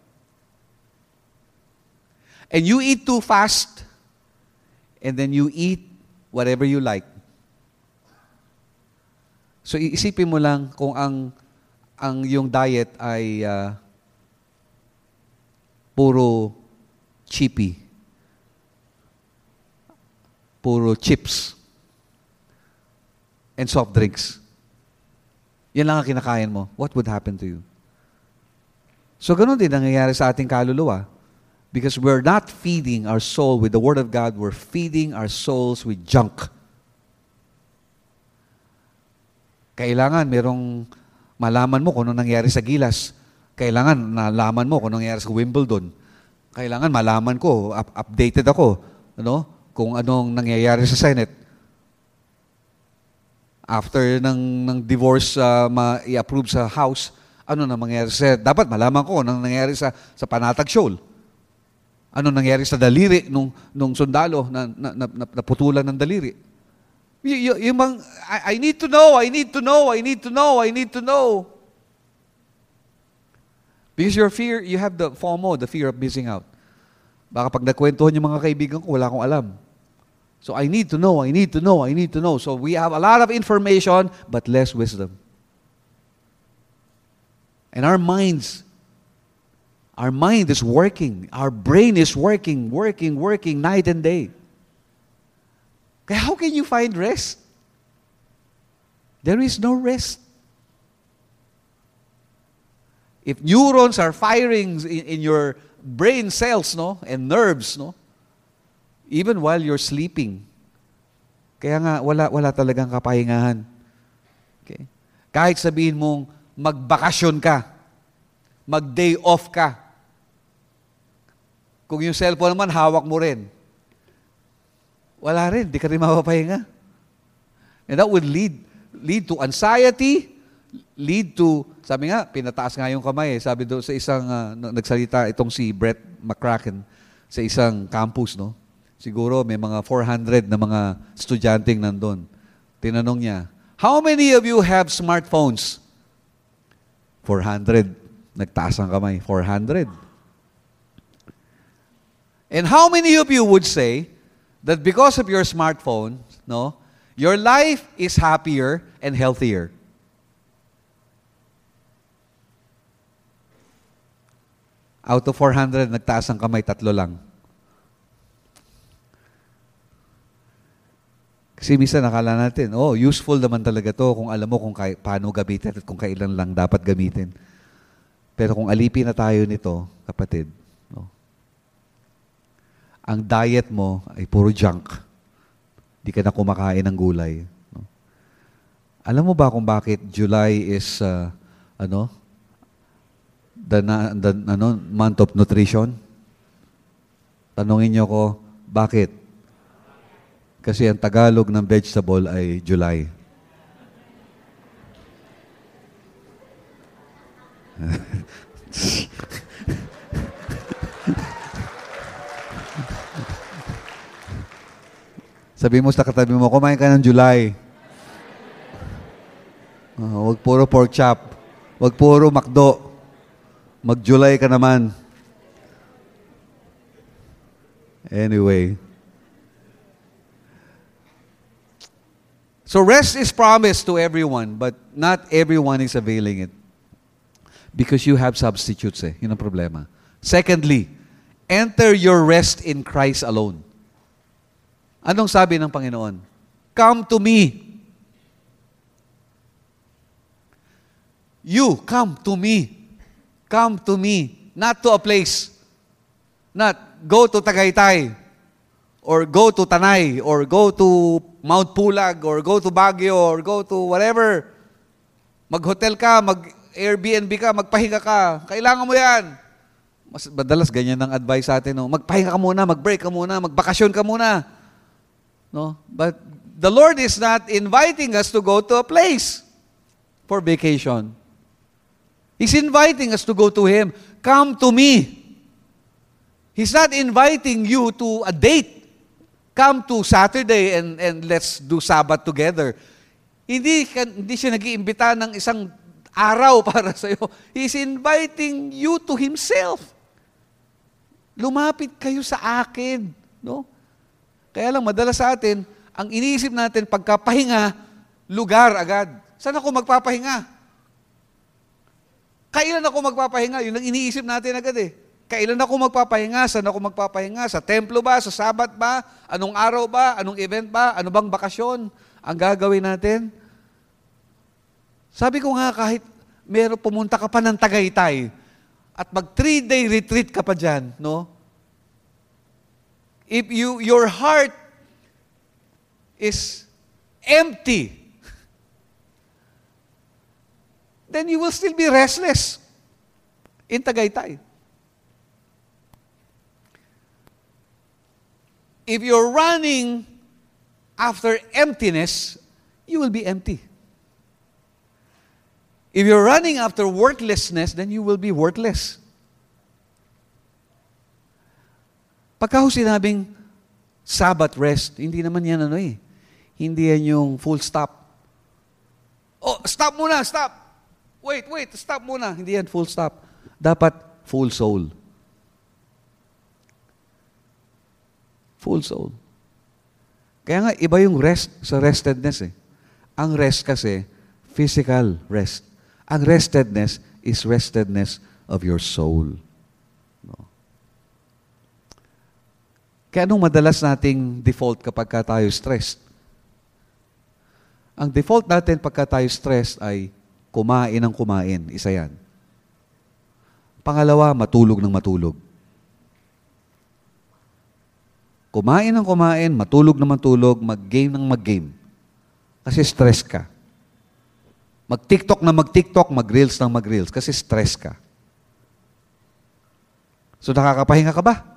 And you eat too fast. And then you eat whatever you like. So, iisipin mo lang kung ang ang yung diet ay uh, puro chippy. Puro chips. And soft drinks. Yan lang ang kinakain mo. What would happen to you? So, ganun din nangyayari sa ating kaluluwa. Because we're not feeding our soul with the Word of God, we're feeding our souls with junk. Kailangan merong malaman mo kung ano nangyari sa Gilas. Kailangan nalaman mo kung ano nangyari sa Wimbledon. Kailangan malaman ko, up- updated ako, ano, kung anong nangyayari sa Senate. After ng, ng divorce uh, ma- i-approve sa House, ano na mangyayari sa Senate? Dapat malaman ko kung ano nangyayari sa, sa Panatag Shoal. Ano nangyari sa daliri nung, nung sundalo na, na, na, na naputulan ng daliri. Y- y- yung mang, I, I need to know, I need to know, I need to know, I need to know. Because your fear, you have the FOMO, the fear of missing out. Baka pag nakwentuhan yung mga kaibigan ko, wala akong alam. So I need to know, I need to know, I need to know. So we have a lot of information, but less wisdom. And our minds, our mind is working. Our brain is working, working, working night and day. Kaya how can you find rest? There is no rest. If neurons are firing in, in your brain cells, no, and nerves, no, even while you're sleeping, kaya nga wala wala talagang kapahingahan. Okay? Kahit sabihin mong magbakasyon ka, mag-day off ka, kung yung cellphone naman, hawak mo rin. Wala rin, di ka rin mapapahinga. And that would lead lead to anxiety, lead to, sabi nga, pinataas nga yung kamay. Eh. Sabi doon sa isang, uh, nagsalita itong si Brett McCracken sa isang campus, no? Siguro may mga four hundred na mga estudyanteng nandun. Tinanong niya, how many of you have smartphones? four hundred. Nagtaas ang kamay, four hundred. And how many of you would say that because of your smartphone, no, your life is happier and healthier? Out of four hundred, nagtaas ang kamay, tatlo lang. Kasi minsan nakala natin, oh, useful naman talaga to kung alam mo kung kay, paano gamitin at kung kailan lang dapat gamitin. Pero kung alipin na tayo nito, kapatid, no, ang diet mo ay puro junk. Di ka na kumakain ng gulay. No? Alam mo ba kung bakit July is uh, ano the, the ano month of nutrition? Tanungin niyo ko, bakit? Kasi ang Tagalog ng vegetable ay July. Sabi mo sa katabi mo, kumain ka ng July. Uh, wag puro pork chop. Wag puro McDo. Mag-July ka naman. Anyway. So rest is promised to everyone, but not everyone is availing it. Because you have substitutes eh. Yun ang problema. Secondly, enter your rest in Christ alone. Anong sabi ng Panginoon? Come to me. You, come to me. Come to me. Not to a place. Not go to Tagaytay. Or go to Tanay. Or go to Mount Pulag. Or go to Baguio. Or go to whatever. Mag-hotel ka. Mag-Airbnb ka. Magpahinga ka. Kailangan mo yan. Mas madalas ganyan ang advice sa atin, no? Magpahinga ka muna, mag-break ka muna, magbakasyon ka muna. No? But the Lord is not inviting us to go to a place for vacation. He's inviting us to go to Him. Come to me. He's not inviting you to a date. Come to Saturday and, and let's do Sabbath together. Hindi, hindi siya nag-iimbita ng isang araw para sa iyo. He's inviting you to Himself. Lumapit kayo sa akin. No? Kaya lang, madalas sa atin, ang iniisip natin, pagkapahinga, lugar agad. Saan ako magpapahinga? Kailan ako magpapahinga? Yun ang iniisip natin agad eh. Kailan ako magpapahinga? Saan ako magpapahinga? Sa templo ba? Sa Sabat ba? Anong araw ba? Anong event ba? Ano bang bakasyon ang gagawin natin? Sabi ko nga, kahit meron pumunta ka pa ng Tagaytay at mag three-day retreat ka pa dyan, no? If you, your heart is empty, then you will still be restless in Tagaytay. If you're running after emptiness, you will be empty. If you're running after worthlessness, then you will be worthless. Pagka ho sinabing Sabbath rest, hindi naman yan ano eh. Hindi yan yung full stop. Oh, stop muna, stop. Wait, wait, stop muna. Hindi yan full stop. Dapat full soul. Full soul. Kaya nga, iba yung rest sa restedness eh. Ang rest kasi, physical rest. Ang restedness is restedness of your soul. No? Kaya anong madalas nating default kapag ka tayo stressed? Ang default natin pagka tayo stressed ay kumain ng kumain. Isa yan. Pangalawa, matulog ng matulog. Kumain ng kumain, matulog ng matulog, mag-game ng mag-game. Kasi stress ka. Mag-TikTok na mag-TikTok, mag-reels ng mag-reels. Kasi stress ka. So nakakapahinga ka ba?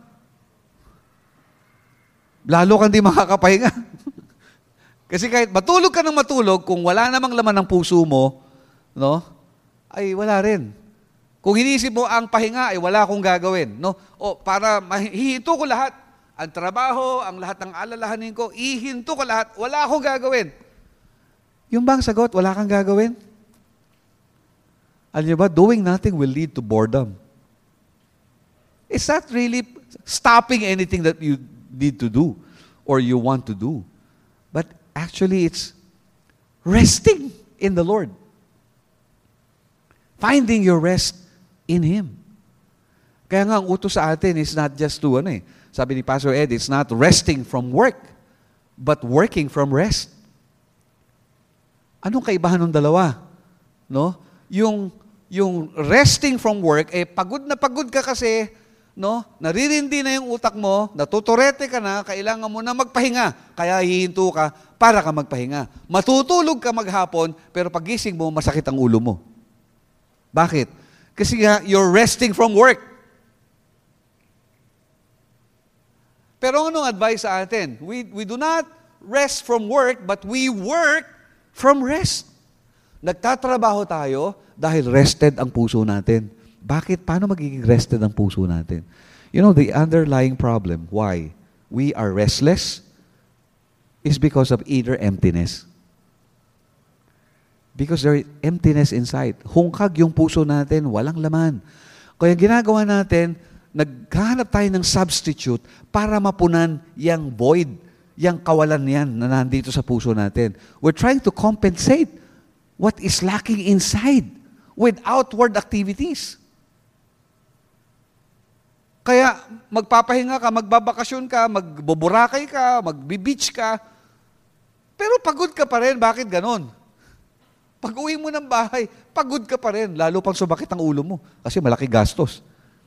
Lalo kang di makakapahinga. Kasi kahit matulog ka ng matulog, kung wala namang laman ng puso mo, no, ay wala rin. Kung iniisip mo ang pahinga, ay wala akong gagawin. No? O para mahihinto ko lahat, ang trabaho, ang lahat ng alalahanin ko, ihinto ko lahat, wala akong gagawin. Yung bang sagot, wala kang gagawin? Alam niyo ba, doing nothing will lead to boredom. It's not really stopping anything that you need to do or you want to do. But actually, it's resting in the Lord. Finding your rest in Him. Kaya nga, ang utos sa atin is not just to, ano eh, sabi ni Pastor Ed, it's not resting from work, but working from rest. Anong kaibahan ng dalawa? No? Yung, yung resting from work, eh pagod na pagod ka kasi, no? Naririndi na yung utak mo, natuturete ka na, kailangan mo na magpahinga, kaya hihinto ka para ka magpahinga. Matutulog ka maghapon, pero pagising mo, masakit ang ulo mo. Bakit? Kasi nga, you're resting from work. Pero anong advice sa atin? We, we do not rest from work, but we work from rest. Nagtatrabaho tayo dahil rested ang puso natin. Bakit? Paano magiging rested ang puso natin? You know, the underlying problem, why we are restless, is because of inner emptiness. Because there is emptiness inside. Hungkag yung puso natin, walang laman. Kaya ginagawa natin, naghahanap tayo ng substitute para mapunan yung void, yung kawalan yan na nandito sa puso natin. We're trying to compensate what is lacking inside with outward activities. Kaya magpapahinga ka, magbabakasyon ka, magboborakay ka, magbi-beach ka, pero pagod ka pa rin. Bakit ganon? Pag uwi mo ng bahay, pagod ka pa rin. Lalo pang sumakit ang ulo mo kasi malaki gastos.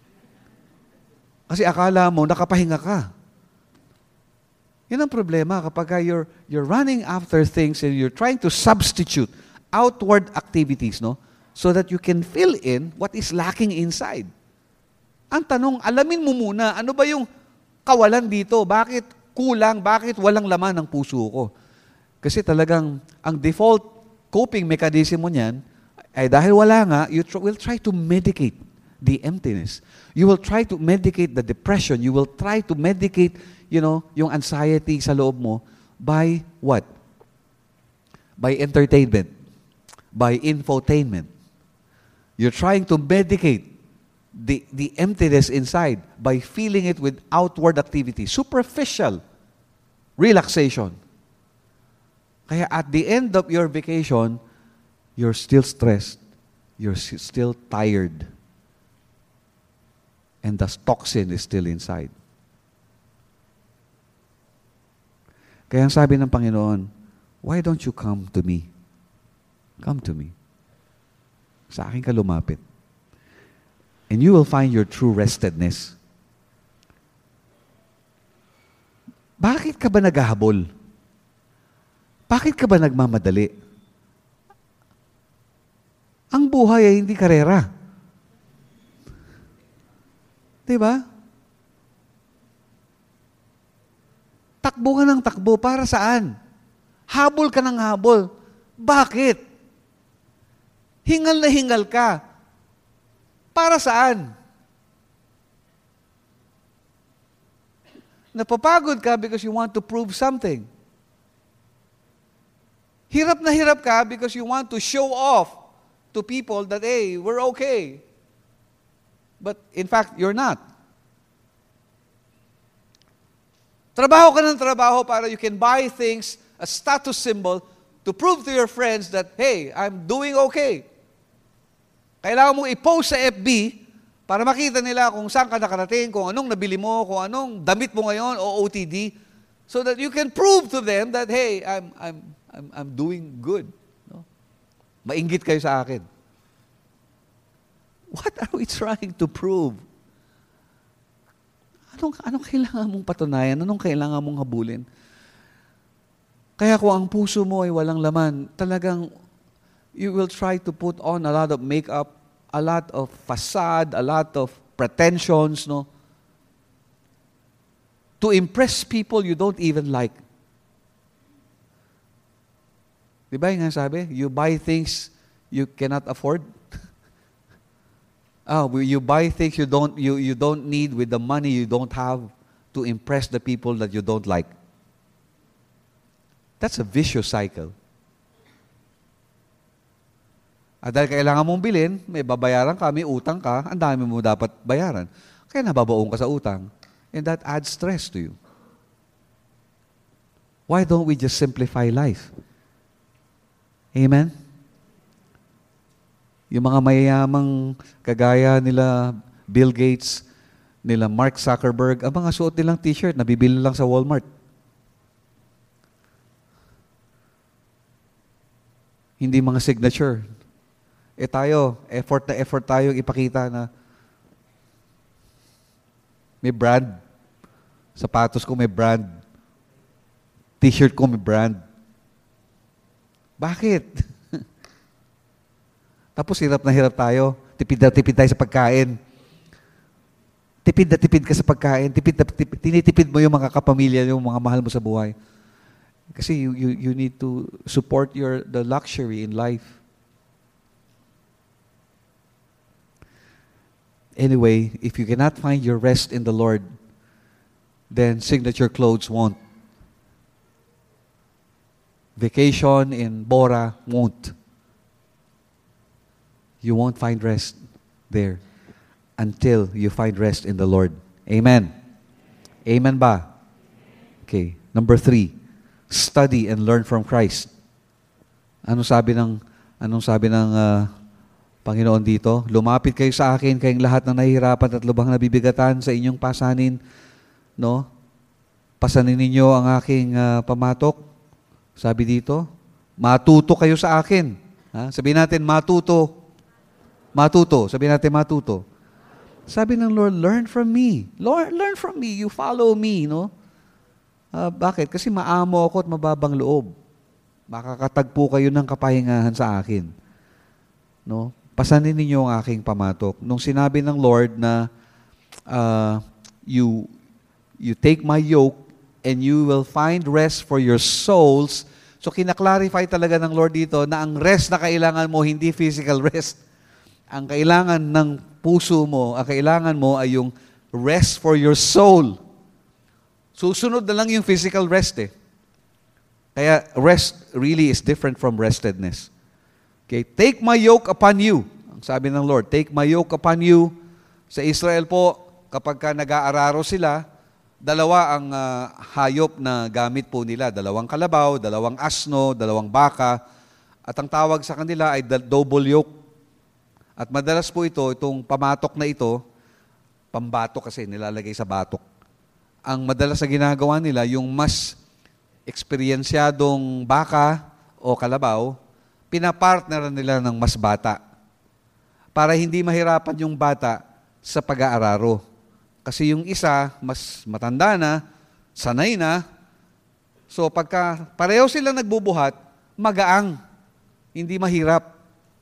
Kasi akala mo, nakapahinga ka. Yun ang problema kapag you're, you're running after things and you're trying to substitute outward activities, no? So that you can fill in what is lacking inside. Ang tanong, alamin mo muna, ano ba yung kawalan dito? Bakit kulang? Bakit walang laman ng puso ko? Kasi talagang, ang default coping mechanism mo niyan, ay dahil wala nga, you tr- will try to medicate the emptiness. You will try to medicate the depression. You will try to medicate, you know, yung anxiety sa loob mo by what? By entertainment. By infotainment. You're trying to medicate the, the emptiness inside by feeling it with outward activity. Superficial relaxation. Kaya at the end of your vacation, you're still stressed. You're s- still tired. And the toxin is still inside. Kaya ang sabi ng Panginoon, why don't you come to me? Come to me. Sa akin ka lumapit. And you will find your true restedness. Bakit ka ba naghahabol? Bakit ka ba nagmamadali? Ang buhay ay hindi karera. Diba? Takbo ka ng takbo. Para saan? Habol ka ng habol. Bakit? Hingal na hingal ka. Para saan? Napapagod ka because you want to prove something. Hirap na hirap ka because you want to show off to people that, hey, we're okay. But in fact, you're not. Trabaho ka ng trabaho para you can buy things, a status symbol, to prove to your friends that, hey, I'm doing okay. Kailangan mong i-post sa F B para makita nila kung saan ka nakarating, kung anong nabili mo, kung anong damit mo ngayon o O T D, so that you can prove to them that, hey, I'm, I'm, I'm, I'm doing good. No? Mainggit kayo sa akin. What are we trying to prove? Anong, anong kailangan mong patunayan? Anong kailangan mong habulin? Kaya kung ang puso mo ay walang laman, talagang you will try to put on a lot of makeup, a lot of facade, a lot of pretensions, no? To impress people you don't even like. Di ba yung nga sabi? You buy things you cannot afford. Ah, you buy things you don't you you don't need with the money you don't have to impress the people that you don't like. That's a vicious cycle. At dahil kailangan mong bilhin, may babayaran ka, may utang ka, ang dami mo dapat bayaran. Kaya nababaong ka sa utang. And that adds stress to you. Why don't we just simplify life? Amen? Yung mga mayayamang kagaya nila Bill Gates, nila Mark Zuckerberg, ang mga suot nilang t-shirt, nabibili lang sa Walmart. Hindi mga signature. Eh tayo, effort na effort tayo ipakita na may brand. Sapatos ko may brand. T-shirt ko may brand. Bakit? Tapos hirap na hirap tayo. Tipid na tipid tayo sa pagkain. Tipid na tipid ka sa pagkain. Tipid na tipid, tinitipid mo yung mga kapamilya, yung mga mahal mo sa buhay. Kasi you, you, you need to support your the luxury in life. Anyway, if you cannot find your rest in the Lord, then signature clothes won't. Vacation in Bora won't. You won't find rest there until you find rest in the Lord. Amen. Amen ba? Okay. Number three, study and learn from Christ. Anong sabi ng anong sabi ng uh, Panginoon dito? Lumapit kayo sa akin, kayong lahat na nahihirapan at lubhang nabibigatan, sa inyong pasanin, no? Pasanin ninyo ang aking uh, pamatok. Sabi dito, matuto kayo sa akin. Ha? Sabihin natin, matuto. Matuto. Sabihin natin, matuto. Sabi ng Lord, learn from me. Lord, learn from me. You follow me, no? Uh, bakit? Kasi maamo ako at mababang loob. Makakatagpo kayo ng kapahingahan sa akin. No? Pasanin ninyo ang aking pamatok. Nung sinabi ng Lord na uh, you, you take my yoke and you will find rest for your souls. So kinaklarify talaga ng Lord dito na ang rest na kailangan mo, hindi physical rest. Ang kailangan ng puso mo, ang kailangan mo ay yung rest for your soul. Susunod na lang yung physical rest eh. Kaya rest really is different from restedness. Okay, take my yoke upon you. Ang sabi ng Lord, take my yoke upon you. Sa Israel po, kapag ka nag-aararo sila, dalawa ang uh, hayop na gamit po nila. Dalawang kalabaw, dalawang asno, dalawang baka. At ang tawag sa kanila ay double yoke. At madalas po ito, itong pamatok na ito, pambatok kasi nilalagay sa batok. Ang madalas na ginagawa nila, yung mas eksperyensyadong baka o kalabaw, pinapartner nila ng mas bata para hindi mahirapan yung bata sa pag-aararo. Kasi yung isa, mas matanda na, sanay na, so pagka pareho silang nagbubuhat, magaang, hindi mahirap.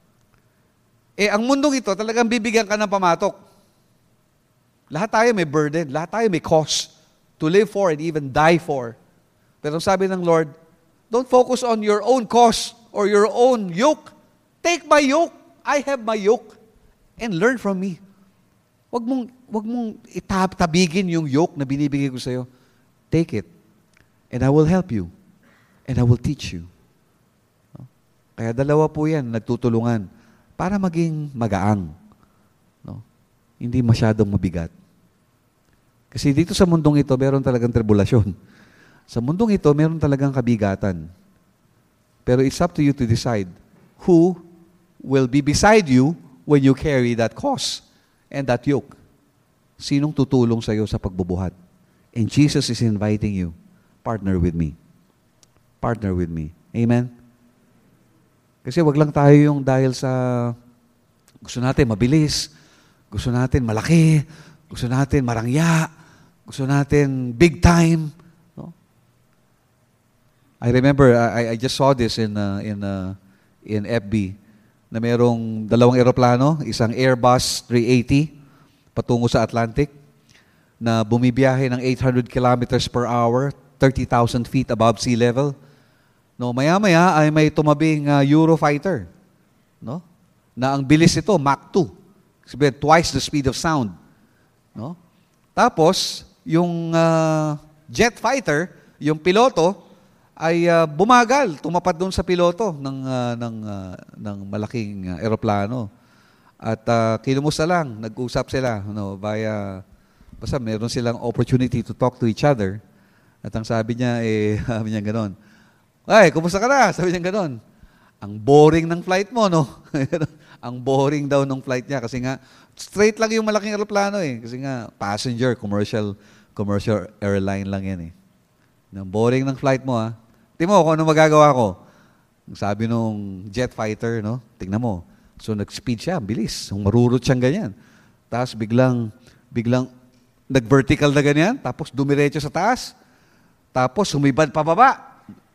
Eh, ang mundong ito, talagang bibigyan ka ng pamatok. Lahat tayo may burden, lahat tayo may cause to live for and even die for. Pero sabi ng Lord, don't focus on your own cause or your own yoke. Take my yoke. I have my yoke. And learn from me. Wag mong, wag mong itabigin yung yoke na binibigay ko sa'yo. Take it. And I will help you. And I will teach you. Kaya dalawa po yan, nagtutulungan para maging magaang. No? Hindi masyadong mabigat. Kasi dito sa mundong ito, meron talagang tribulasyon. Sa mundong ito, meron talagang kabigatan. Pero it's up to you to decide who will be beside you when you carry that cross and that yoke. Sinong tutulong sa iyo sa pagbubuhat? And Jesus is inviting you, partner with me. Partner with me. Amen? Kasi wag lang tayo yung dahil sa gusto natin mabilis, gusto natin malaki, gusto natin marangya, gusto natin big time. No? I remember, I, I just saw this in uh, in uh, in F B na mayroong dalawang eroplano, isang Airbus three eighty patungo sa Atlantic na bumibiyahe ng eight hundred kilometers per hour, thirty thousand feet above sea level. No, maya-maya ay may tumabing uh, Eurofighter, no? Na ang bilis ito Mach two. Sabihin, twice the speed of sound, no? Tapos, yung uh, jet fighter, yung piloto ay uh, bumagal, tumapad doon sa piloto ng uh, ng uh, ng malaking uh, eroplano. At uh, kinumusta lang, nag-usap sila, no, via basta meron silang opportunity to talk to each other. At ang sabi niya eh sabi niya ganoon. Ay, kumusta ka na? Sabi niya ganoon. Ang boring ng flight mo, no? Ang boring daw ng flight niya kasi nga straight lang yung malaking eroplano eh. Kasi nga passenger, commercial commercial airline lang yan eh. Ang boring ng flight mo ah. Tingnan mo kung ano magagawa ko. Sabi nung jet fighter, no? Tingnan mo. So nag-speed siya, bilis. Marurot siyang ganyan. Tapos biglang biglang nag-vertical na ganyan, tapos dumiretso sa taas. Tapos humibad pababa.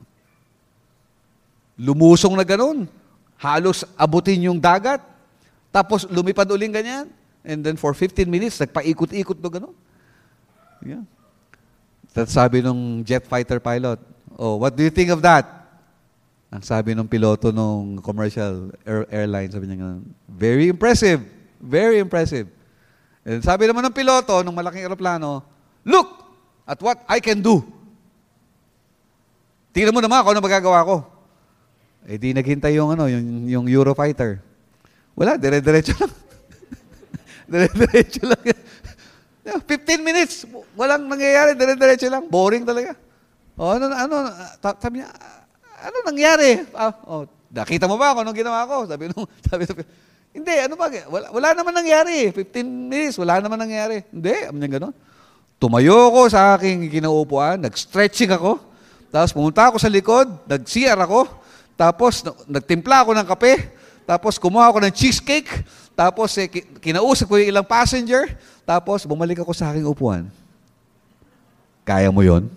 Lumusong na ganun. Halos abutin yung dagat. Tapos lumipad uling ganyan. And then for fifteen minutes, nagpaikot-ikot na ganun. Yeah. Tapos sabi nung jet fighter pilot, oh, what do you think of that? Ang sabi nung piloto nung commercial air airline, sabi niya ganun, very impressive. Very impressive. And sabi naman ng piloto nung malaking eroplano, look at what I can do. Tingnan mo naman kung ano magagawa ko. Eh di naghintay yung ano, yung yung Eurofighter. Wala, dire-diretso lang. dire-diretso lang. fifteen minutes, walang nangyayari, dire-diretso lang. Boring talaga. O ano ano sabi niya, ano nangyari? Ah, oh, nakita mo ba kung anong ginawa ko? Sabi nung sabi, sabi hindi, ano ba? Wala, wala naman nangyari. fifteen minutes, wala naman nangyari. Hindi, amin yung gano'n. Tumayo ko sa aking kinaupuan, nag-stretching ako, tapos pumunta ako sa likod, nag-C R ako, tapos nagtimpla ako ng kape, tapos kumuha ako ng cheesecake, tapos eh, kinausap ko yung ilang passenger, tapos bumalik ako sa aking upuan. Kaya mo yon?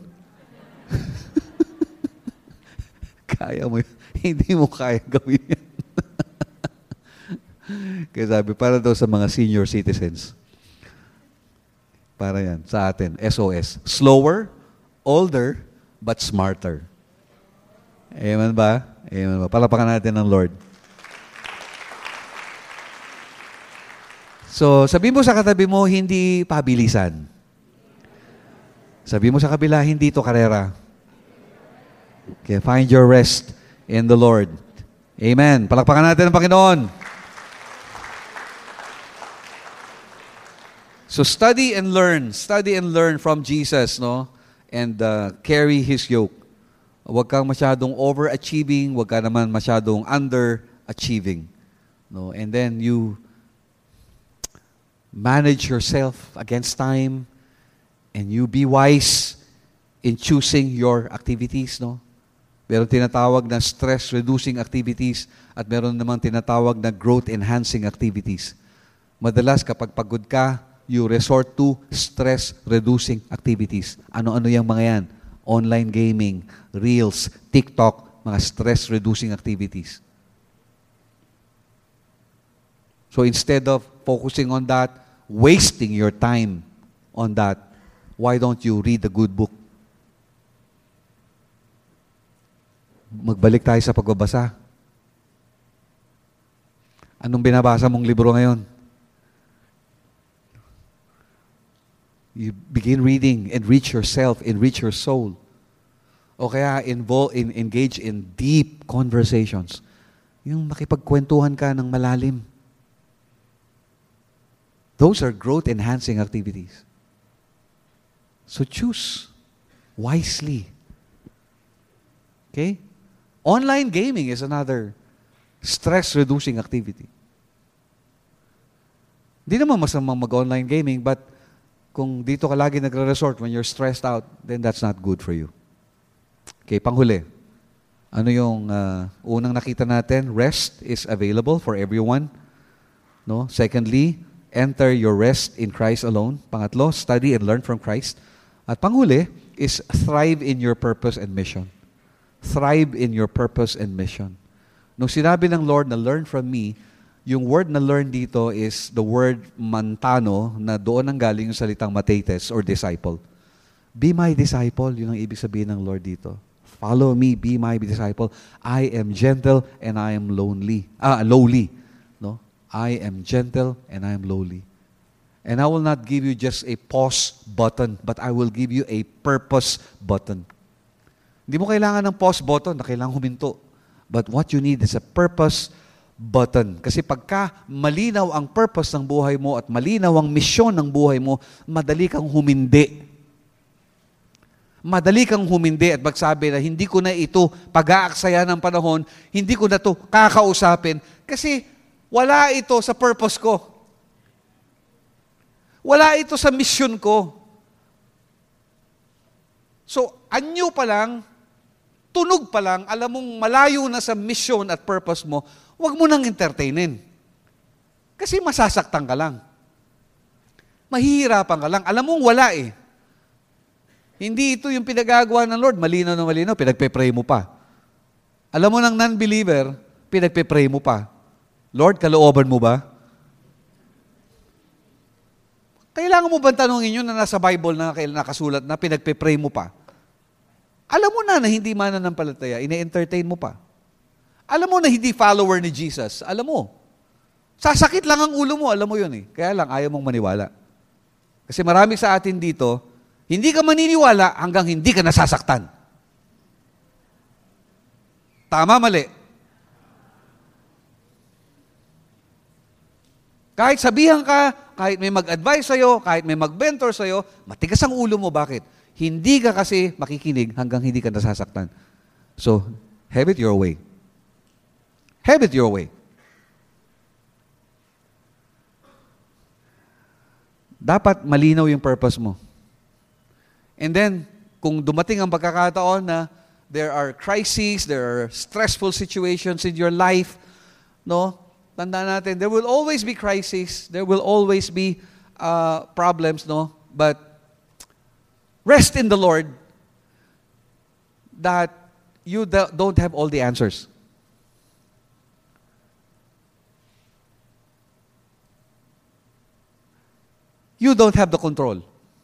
Kaya mo yun? Hindi mo kaya gawin yan. Kaya sabi, para daw sa mga senior citizens. Para yan, sa atin. S O S. Slower, older, but smarter. Amen ba? Amen ba? Palapakan natin ng Lord. So, sabi mo sa katabi mo, hindi pabilisan. Sabi mo sa kabila, hindi ito karera. Okay, find your rest in the Lord. Amen. Palakpakan natin ang Panginoon. So study and learn. Study and learn from Jesus, no? And uh, carry His yoke. Huwag kang masyadong overachieving, huwag ka naman masyadong underachieving. No? And then you manage yourself against time, and you be wise in choosing your activities, no? Meron tinatawag na stress-reducing activities at meron naman tinatawag na growth-enhancing activities. Madalas kapag pagod ka, you resort to stress-reducing activities. Ano-ano yung mga yan? Online gaming, Reels, TikTok, mga stress-reducing activities. So instead of focusing on that, wasting your time on that, why don't you read a good book? Magbalik tayo sa pagbabasa. Anong binabasa mong libro ngayon? You begin reading, enrich yourself, enrich your soul. O kaya involve, in, engage in deep conversations. Yung makipagkwentuhan ka ng malalim. Those are growth-enhancing activities. So choose wisely. Okay? Online gaming is another stress-reducing activity. Hindi naman masamang mag-online gaming, but kung dito ka lagi nagre-resort when you're stressed out, then that's not good for you. Okay, panghuli. Ano yung uh, unang nakita natin? Rest is available for everyone. No? Secondly, enter your rest in Christ alone. Pangatlo, study and learn from Christ. At panghuli is thrive in your purpose and mission. Thrive in your purpose and mission. Nung sinabi ng Lord na learn from me, yung word na learn dito is the word mantano na doon ang galing yung salitang matetes or disciple. Be my disciple, yun ang ibig sabihin ng Lord dito. Follow me, be my disciple. I am gentle and I am lonely. Ah, lowly. No? I am gentle and I am lowly. And I will not give you just a pause button, but I will give you a purpose button. Hindi mo kailangan ng pause button na kailangan huminto. But what you need is a purpose button. Kasi pagka malinaw ang purpose ng buhay mo at malinaw ang misyon ng buhay mo, madali kang humindi. Madali kang humindi at magsabi na hindi ko na ito pag-aaksaya ng panahon, hindi ko na ito kakausapin kasi wala ito sa purpose ko. Wala ito sa mission ko. So, anyo pa lang, tunog pa lang, alam mong malayo na sa mission at purpose mo, huwag mo nang entertainin. Kasi masasaktan ka lang. Mahihirapan ka lang. Alam mong wala eh. Hindi ito yung pinagagawa ng Lord. Malinaw na malinaw, pinagpe-pray mo pa. Alam mo ng non-believer, pinagpe-pray mo pa. Lord, kalooban mo ba? Kailangan mo ba tanongin yun na nasa Bible na nakasulat na pinagpe-pray mo pa? Alam mo na na hindi mananampalataya, ine-entertain mo pa. Alam mo na hindi follower ni Jesus, alam mo. Sasakit lang ang ulo mo, alam mo yun eh. Kaya lang, ayaw mong maniwala. Kasi marami sa atin dito, hindi ka maniniwala hanggang hindi ka nasasaktan. Tama, mali. Kahit sabihan ka, kahit may mag-advise sa'yo, kahit may mag-mentor sa'yo, matigas ang ulo mo. Bakit? Hindi ka kasi makikinig hanggang hindi ka nasasaktan. So, have it your way. Have it your way. Dapat malinaw yung purpose mo. And then, kung dumating ang pagkakataon na there are crises, there are stressful situations in your life, no? Tandaan natin, there will always be crises, there will always be uh, problems, no? But rest in the Lord that you don't have all the answers. You don't have the control.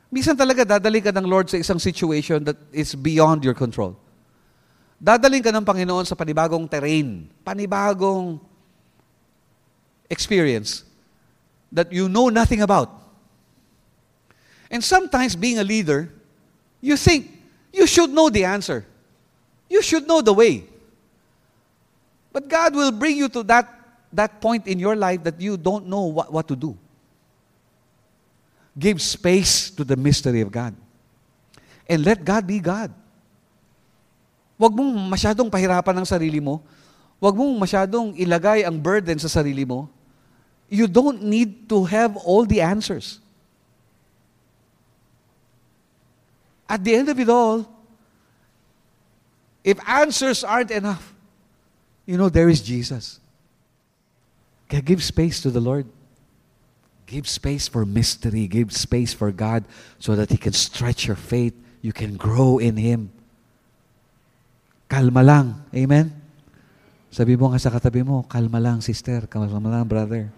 Minsan talaga dadali ka ng Lord sa isang situation that is beyond your control. Dadaling ka ng Panginoon sa panibagong terrain, panibagong experience that you know nothing about. And sometimes being a leader, you think you should know the answer. You should know the way. But God will bring you to that, that point in your life that you don't know what, what to do. Give space to the mystery of God. And let God be God. Huwag mong masyadong pahirapan ang sarili mo. Huwag mong masyadong ilagay ang burden sa sarili mo. You don't need to have all the answers. At the end of it all, if answers aren't enough, you know, there is Jesus. Kaya give space to the Lord. Give space for mystery. Give space for God so that He can stretch your faith. You can grow in Him. Kalma lang. Amen? Sabi mo nga sa katabi mo, kalma lang, sister. Kalma lang, brother.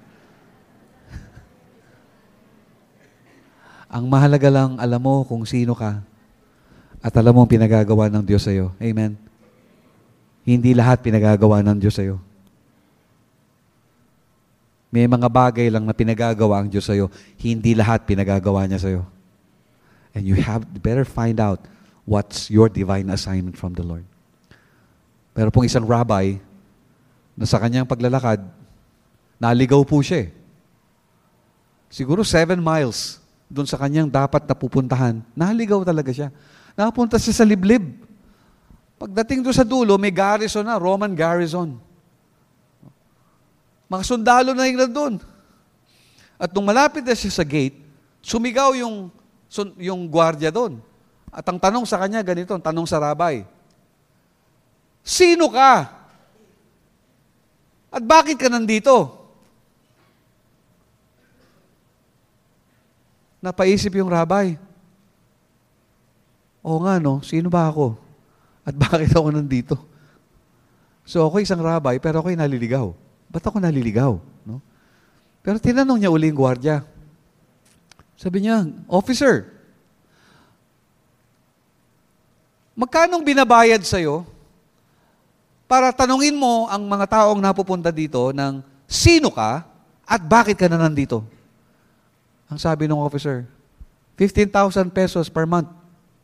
Ang mahalaga lang, alam mo kung sino ka at alam mo ang pinagagawa ng Diyos sa'yo. Amen? Hindi lahat pinagagawa ng Diyos sa'yo. May mga bagay lang na pinagagawa ang Diyos sa'yo. Hindi lahat pinagagawa niya sa'yo. And you have better find out what's your divine assignment from the Lord. Pero pong isang rabbi, na sa kanyang paglalakad, naligaw po siya eh. Siguro seven miles doon sa kanyang dapat na pupuntahan, naligaw talaga siya. Nakapunta siya sa liblib. Pagdating doon sa dulo, may garrison na, Roman garrison. Mga sundalo na yung nandun. At nung malapit na siya sa gate, sumigaw yung, yung gwardiya doon. At ang tanong sa kanya, ganito, ang tanong sa rabay, sino ka? At bakit ka nandito? Napaisip yung rabay. Oo nga, no? Sino ba ako? At bakit ako nandito? So ako isang rabay, pero ako'y naliligaw. Ba't ako naliligaw? No? Pero tinanong niya uli yung gwardiya. Sabi niya, officer, magkanong binabayad sa'yo para tanungin mo ang mga taong napupunta dito ng sino ka at bakit ka na nandito? Ang sabi ng officer, fifteen thousand pesos per month.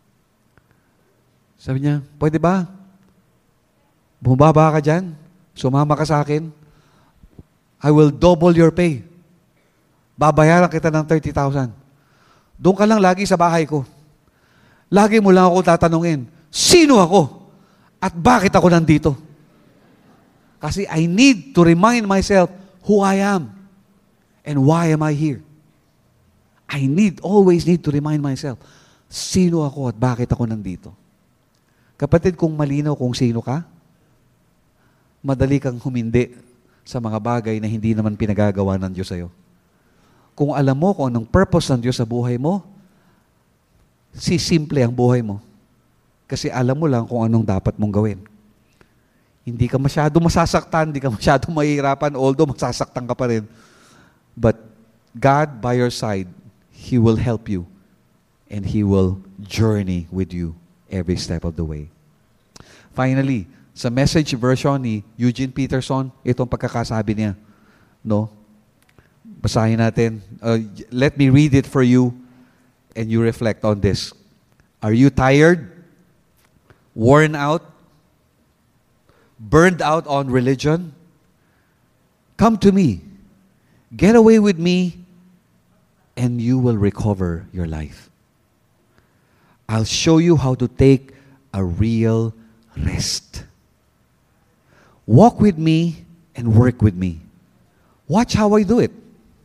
Sabi niya, pwede ba? Bumaba ka dyan, sumama ka sa akin, I will double your pay. Babayaran kita ng thirty thousand. Doon ka lang lagi sa bahay ko. Lagi mo lang ako tatanungin, sino ako? At bakit ako nandito? Kasi I need to remind myself who I am and why am I here. I need, always need to remind myself, sino ako at bakit ako nandito. Kapatid, kung malinaw kung sino ka, madali kang humindi sa mga bagay na hindi naman pinagagawa ng Diyos sa'yo. Kung alam mo kung anong purpose ng Diyos sa buhay mo, sisimple ang buhay mo. Kasi alam mo lang kung anong dapat mong gawin. Hindi ka masyado masasaktan, hindi ka masyado mahihirapan, although masasaktan ka pa rin. But God by your side, He will help you and He will journey with you every step of the way. Finally, sa message version ni Eugene Peterson, itong pagkakasabi niya. No? Basahin natin. Uh, let me read it for you and you reflect on this. Are you tired? Worn out? Burned out on religion? Come to me. Get away with me and you will recover your life. I'll show you how to take a real rest. Walk with me and work with me. Watch how I do it.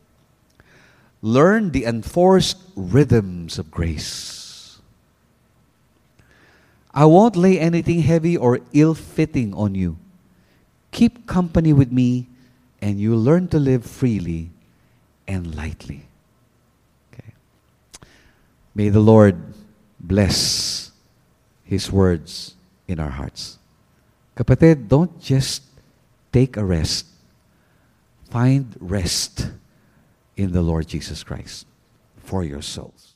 Learn the enforced rhythms of grace. I won't lay anything heavy or ill-fitting on you. Keep company with me and you'll learn to live freely and lightly. Okay. May the Lord bless His words in our hearts. Kapatid, don't just take a rest. Find rest in the Lord Jesus Christ for your souls.